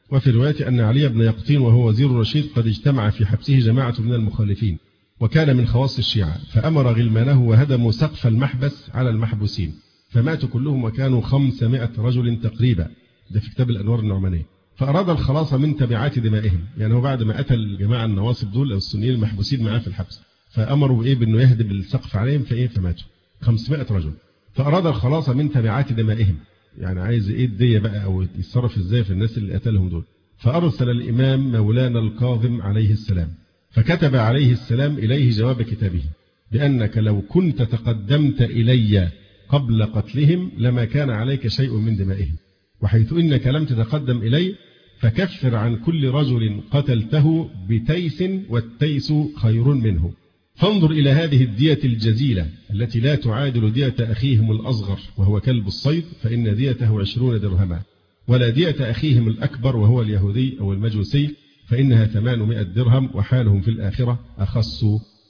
وفي رواية أن علي بن يقطين وهو وزير الرشيد قد اجتمع في حبسه جماعة من المخالفين، وكان من خواص الشيعة، فأمر غلمانه وهدموا سقف المحبس على المحبوسين فماتوا كلهم وكانوا خمسمائة رجل تقريبا، ده في كتاب الأنوار النعمانية. فأراد الخلاص من تبعات دمائهم، يعني هو بعد ما قتل الجماعة النواصب دول أو السنيين المحبوسين معاه في الحبس، فأمروا إيه بأنه يهدم السقف عليهم فإيه فماتوا خمسمائة رجل. فأراد الخلاص من تبعات دمائهم، يعني عايز إيه الدية بقى أو يتصرف إزاي في الناس اللي قتلهم دول. فأرسل الإمام مولانا الكاظم عليه السلام، فكتب عليه السلام إليه جواب كتابه بأنك لو كنت تقدمت إلي قبل قتلهم لما كان عليك شيء من دمائهم، وحيث إنك لم تتقدم إلي فكفر عن كل رجل قتلته بتيس والتيس خير منه. فانظر إلى هذه الدية الجزيلة التي لا تعادل دية أخيهم الأصغر وهو كلب الصيد، فإن ديته عشرون درهما، ولا دية أخيهم الأكبر وهو اليهودي أو المجوسي فإنها ثمانمائة درهم، وحالهم في الآخرة أخص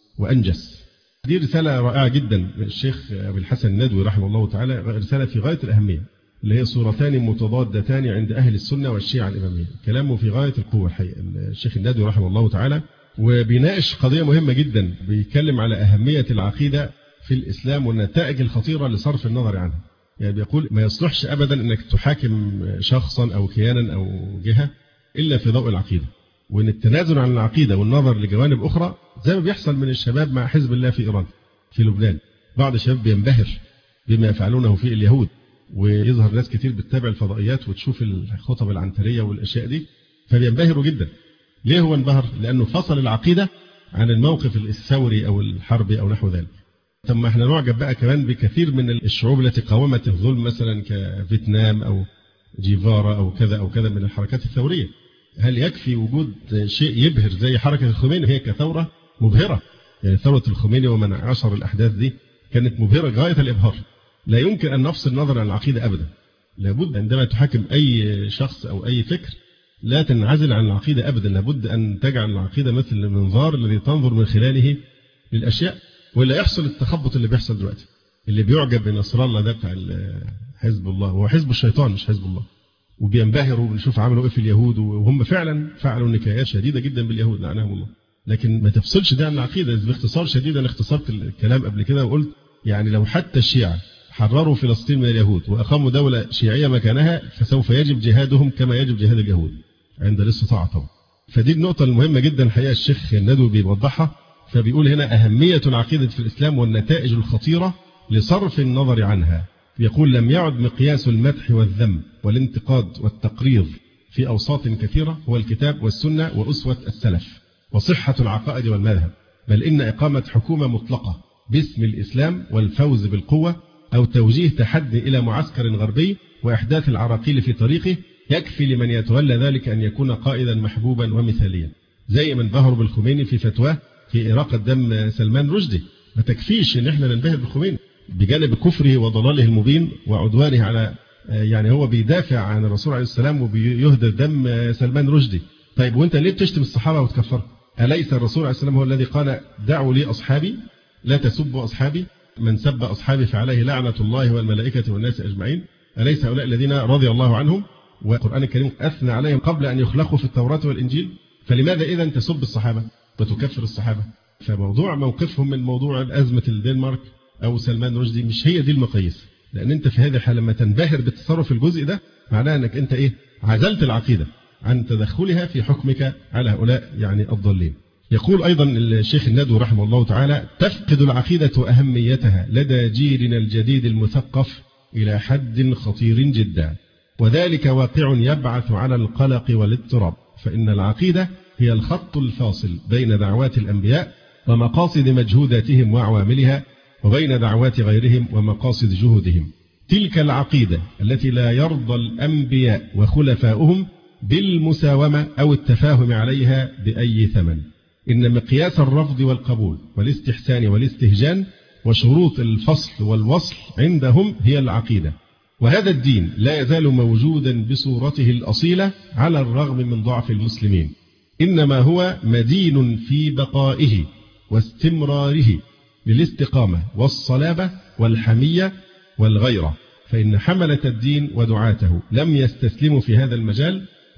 وأنجس. دي رسالة رائعة جدا الشيخ أبي الحسن الندوي رحمه الله تعالى، رسالة في غاية الأهمية، اللي هي صورتان متضادتان عند أهل السنة والشيعة الإمامية. كلامه في غاية القوة الحقيقة الشيخ الندوي رحمه الله تعالى، وبيناقش قضية مهمة جدا، بيتكلم على أهمية العقيدة في الإسلام والنتائج الخطيرة لصرف النظر عنها. يعني بيقول ما يصلحش أبدا أنك تحاكم شخصا أو كيانا أو جهة إلا في ضوء العقيدة، وأن التنازل عن العقيدة والنظر لجوانب أخرى زي ما بيحصل من الشباب مع حزب الله في إيران في لبنان. بعض الشباب بينبهر بما يفعلونه في اليهود، ويظهر ناس كتير بتتابع الفضائيات وتشوف الخطب العنترية والأشياء دي فبينبهروا جدا. ليه هو انبهر؟ لأنه فصل العقيدة عن الموقف الثوري أو الحربي أو نحو ذلك. ثم احنا نعجب بقى كمان بكثير من الشعوب التي قاومت الظلم مثلا كفيتنام أو جيفارا أو كذا أو كذا من الحركات الثورية. هل يكفي وجود شيء يبهر زي حركة الخميني؟ هي كثورة مبهرة، يعني ثورة الخميني ومن عشر الأحداث دي كانت مبهرة غاية الإبهار. لا يمكن أن نفصل النظر عن العقيدة أبدا، لابد عندما تحاكم أي شخص أو أي فكر لا تنعزل عن العقيدة أبدا، لابد أن تجعل العقيدة مثل المنظار الذي تنظر من خلاله للأشياء، ولا يحصل التخبط اللي بيحصل دلوقتي. اللي بيعجب بنصر الله ده بتاع حزب الله، هو حزب الشيطان مش حزب الله، وبينبهروا ونشوف عملوا إيه في اليهود، وهم فعلا فعلوا نكايات شديدة جدا باليهود لعنهم الله. لكن ما تفصلش ده عن العقيدة. باختصار شديد أنا اختصرت الكلام قبل كده وقلت يعني لو حتى الشيعة حرروا فلسطين من اليهود وأقاموا دولة شيعية مكانها فسوف يجب جهادهم كما يجب جهاد اليهود عند الاستطاعة طبعا. فدي النقطة المهمة جدا الحقيقة الشيخ الندوي بيوضحها. فبيقول هنا أهمية العقيدة في الإسلام والنتائج الخطيرة لصرف النظر عنها. يقول لم يعد مقياس المدح والذم والانتقاد والتقريض في أوساط كثيرة هو الكتاب والسنة وأسوة السلف وصحة العقائد والمذهب، بل إن إقامة حكومة مطلقة باسم الإسلام والفوز بالقوة أو توجيه تحدي إلى معسكر غربي وإحداث العراقيل في طريقه يكفي لمن يتولى ذلك أن يكون قائدا محبوبا ومثاليا، زي من بهروا بالخميني في فتواه في إراقة دم سلمان رشدي. ما تكفيش إن إحنا ننبهر بالخميني بجانب كفره وضلاله المبين وعدوانه على، يعني هو بيدافع عن الرسول عليه السلام وبيهدر دم سلمان رشدي. طيب وانت ليه بتشتم الصحابة وتكفر؟ أليس الرسول عليه السلام هو الذي قال دعوا لي أصحابي لا تسبوا أصحابي، من سب أصحابي فعليه لعنة الله والملائكة والناس أجمعين؟ أليس هؤلاء الذين رضي الله عنهم والقرآن الكريم أثنى عليهم قبل أن يخلقوا في التوراة والإنجيل؟ فلماذا إذن تسب الصحابة وتكفر الصحابة؟ فموضوع موقفهم من موضوع أزمة الدنمارك أو سلمان رشدي مش هي دي المقاييس، لأن أنت في هذه الحالة لما تنبهر بالتصرف الجزء ده معناه أنك أنت إيه؟ عزلت العقيدة عن تدخلها في حكمك على هؤلاء يعني الضالين. يقول أيضا الشيخ الندوي رحمه الله تعالى تفقد العقيدة أهميتها لدى جيلنا الجديد المثقف إلى حد خطير جدا، وذلك واقع يبعث على القلق والاضطراب، فإن العقيدة هي الخط الفاصل بين دعوات الأنبياء ومقاصد مجهوداتهم وعواملها وبين دعوات غيرهم ومقاصد جهودهم. تلك العقيدة التي لا يرضى الأنبياء وخلفاؤهم بالمساومة أو التفاهم عليها بأي ثمن. إن مقياس الرفض والقبول والاستحسان والاستهجان وشروط الفصل والوصل عندهم هي العقيدة، وهذا الدين لا يزال موجودا بصورته الأصيلة على الرغم من ضعف المسلمين، إنما هو مدين في بقائه واستمراره للاستقامة والصلابة والحمية والغيرة، فإن حملة الدين ودعاته لم يستسلموا في هذا المجال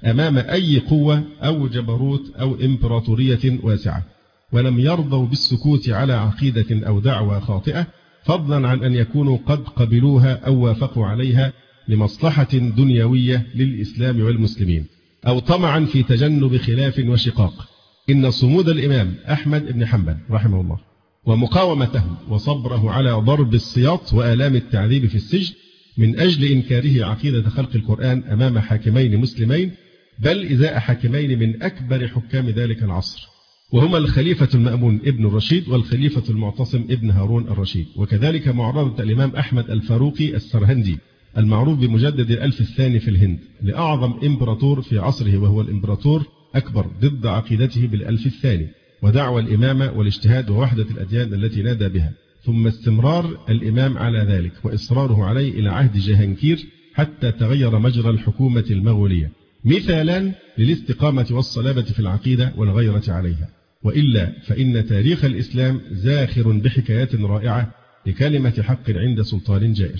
أمام أي قوة أو جبروت أو إمبراطورية واسعة، ولم يرضوا بالسكوت على عقيدة أو دعوة خاطئة، فضلا عن أن يكونوا قد قبلوها أو وافقوا عليها لمصلحة دنيوية للإسلام والمسلمين، أو طمعا في تجنب خلاف وشقاق. إن صمود الإمام أحمد بن حنبل رحمه الله ومقاومته وصبره على ضرب السياط وآلام التعذيب في السجن من أجل إنكاره عقيدة خلق القرآن أمام حاكمين مسلمين، بل إزاء حاكمين من أكبر حكام ذلك العصر، وهما الخليفة المأمون ابن الرشيد والخليفة المعتصم ابن هارون الرشيد، وكذلك معارضة الإمام أحمد الفاروقي السرهندي المعروف بمجدد الألف الثاني في الهند لأعظم إمبراطور في عصره وهو الإمبراطور أكبر ضد عقيدته بالألف الثاني ودعوى الإمامة والاجتهاد ووحدة الأديان التي نادى بها، ثم استمرار الإمام على ذلك وإصراره عليه إلى عهد جهانكير حتى تغير مجرى الحكومة المغولية، مثالا للاستقامة والصلابة في العقيدة والغيرة عليها. وإلا فإن تاريخ الإسلام زاخر بحكايات رائعة لكلمة حق عند سلطان جائر،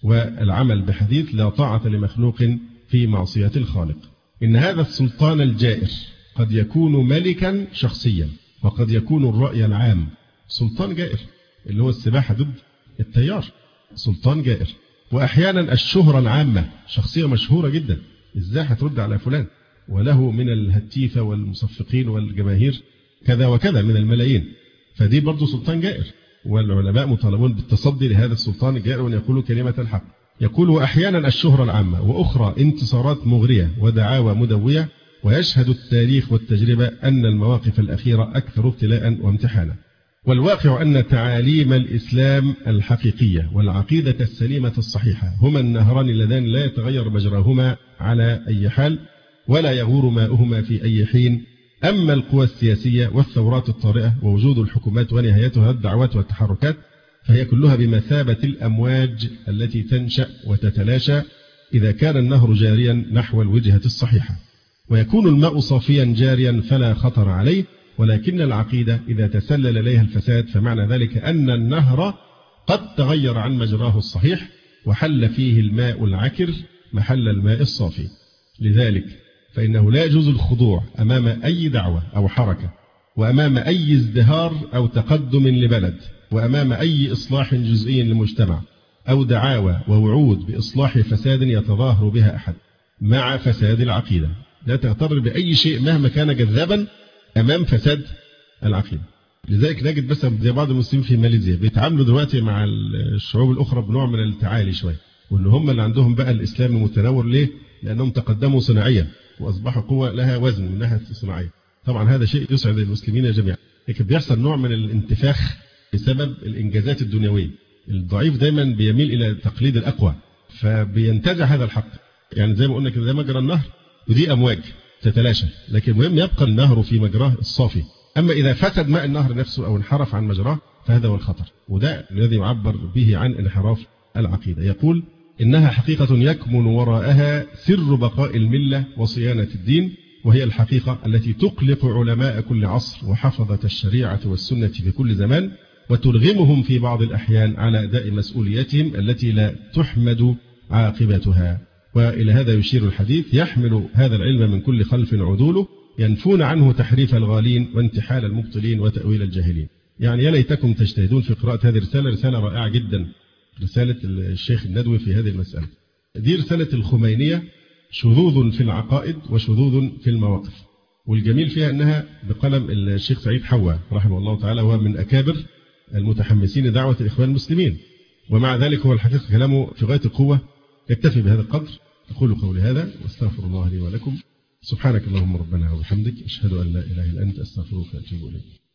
والعمل بحديث لا طاعة لمخلوق في معصية الخالق. إن هذا السلطان الجائر قد يكون ملكا شخصيا، وقد يكون الرأي العام. سلطان جائر اللي هو السباحة ضد التيار، سلطان جائر. وأحيانا الشهرة العامة، شخصية مشهورة جدا، إزاي هترد على فلان وله من الهتيفة والمصفقين والجماهير كذا وكذا من الملايين، فدي برضو سلطان جائر، والعلماء مطالبون بالتصدي لهذا السلطان الجائر وأن يقولوا كلمة الحق. يقول وأحيانا الشهرة العامة، وأخرى انتصارات مغرية ودعاوى مدوية، ويشهد التاريخ والتجربة أن المواقف الأخيرة أكثر ابتلاء وامتحانا. والواقع أن تعاليم الإسلام الحقيقية والعقيدة السليمة الصحيحة هما النهران اللذان لا يتغير مجراهما على أي حال ولا يغور ماؤهما في أي حين. أما القوى السياسية والثورات الطارئة ووجود الحكومات ونهايتها الدعوات والتحركات فهي كلها بمثابة الأمواج التي تنشأ وتتلاشى إذا كان النهر جاريا نحو الوجهة الصحيحة، ويكون الماء صافيا جاريا فلا خطر عليه. ولكن العقيدة إذا تسلل إليها الفساد فمعنى ذلك أن النهر قد تغير عن مجراه الصحيح وحل فيه الماء العكر محل الماء الصافي. لذلك فإنه لا يجوز الخضوع أمام أي دعوة أو حركة، وأمام أي ازدهار أو تقدم لبلد، وأمام أي إصلاح جزئي للمجتمع، أو دعاوى ووعود بإصلاح فساد يتظاهر بها أحد مع فساد العقيدة. لا تغتر بأي شيء مهما كان جذابا أمام فساد العقيدة. لذلك نجد مثلا زي بعض المسلمين في ماليزيا بيتعاملوا دلوقتي مع الشعوب الأخرى بنوع من التعالي شوية، وإن هم اللي عندهم بقى الإسلام متنور. ليه؟ لأنهم تقدموا صناعيا وأصبحوا قوة لها وزن من ناحية الصناعية. طبعا هذا شيء يسعد المسلمين جميعا، لكن بيحصل نوع من الانتفاخ بسبب الإنجازات الدنيوية. الضعيف دايما بيميل إلى تقليد الأقوى، فبينتزع هذا الحق. يعني زي ما قلنا كده، زي مجرى النهر ودي أمواج تتلاشى، لكن المهم يبقى النهر في مجراه الصافي. أما إذا فسد ماء النهر نفسه أو انحرف عن مجراه فهذا هو الخطر، وده الذي يعبر به عن انحراف العقيدة. يقول إنها حقيقة يكمن وراءها سر بقاء الملة وصيانة الدين، وهي الحقيقة التي تقلق علماء كل عصر وحفظة الشريعة والسنة في كل زمان، وترغمهم في بعض الأحيان على أداء مسؤولياتهم التي لا تحمد عاقبتها. وإلى هذا يشير الحديث: يحمل هذا العلم من كل خلف عدوله، ينفون عنه تحريف الغالين وانتحال المبطلين وتأويل الجاهلين. يعني يا ليتكم تجتهدون في قراءة هذه الرسالة، رسالة رائعة جدا، رسالة الشيخ الندوي في هذه المسألة. دي رسالة الخمينية، شذوذ في العقائد وشذوذ في المواقف، والجميل فيها أنها بقلم الشيخ سعيد حوا رحمه الله تعالى، وهو من أكابر المتحمسين دعوة الإخوان المسلمين، ومع ذلك هو الحقيقة كلامه في غاية القوة. يكتفي بهذا القدر. أقول قولي هذا واستغفر الله لي ولكم. سبحانك اللهم ربنا وبحمدك، أشهد أن لا إله إلا أنت، أستغفرك وأتوب إليك.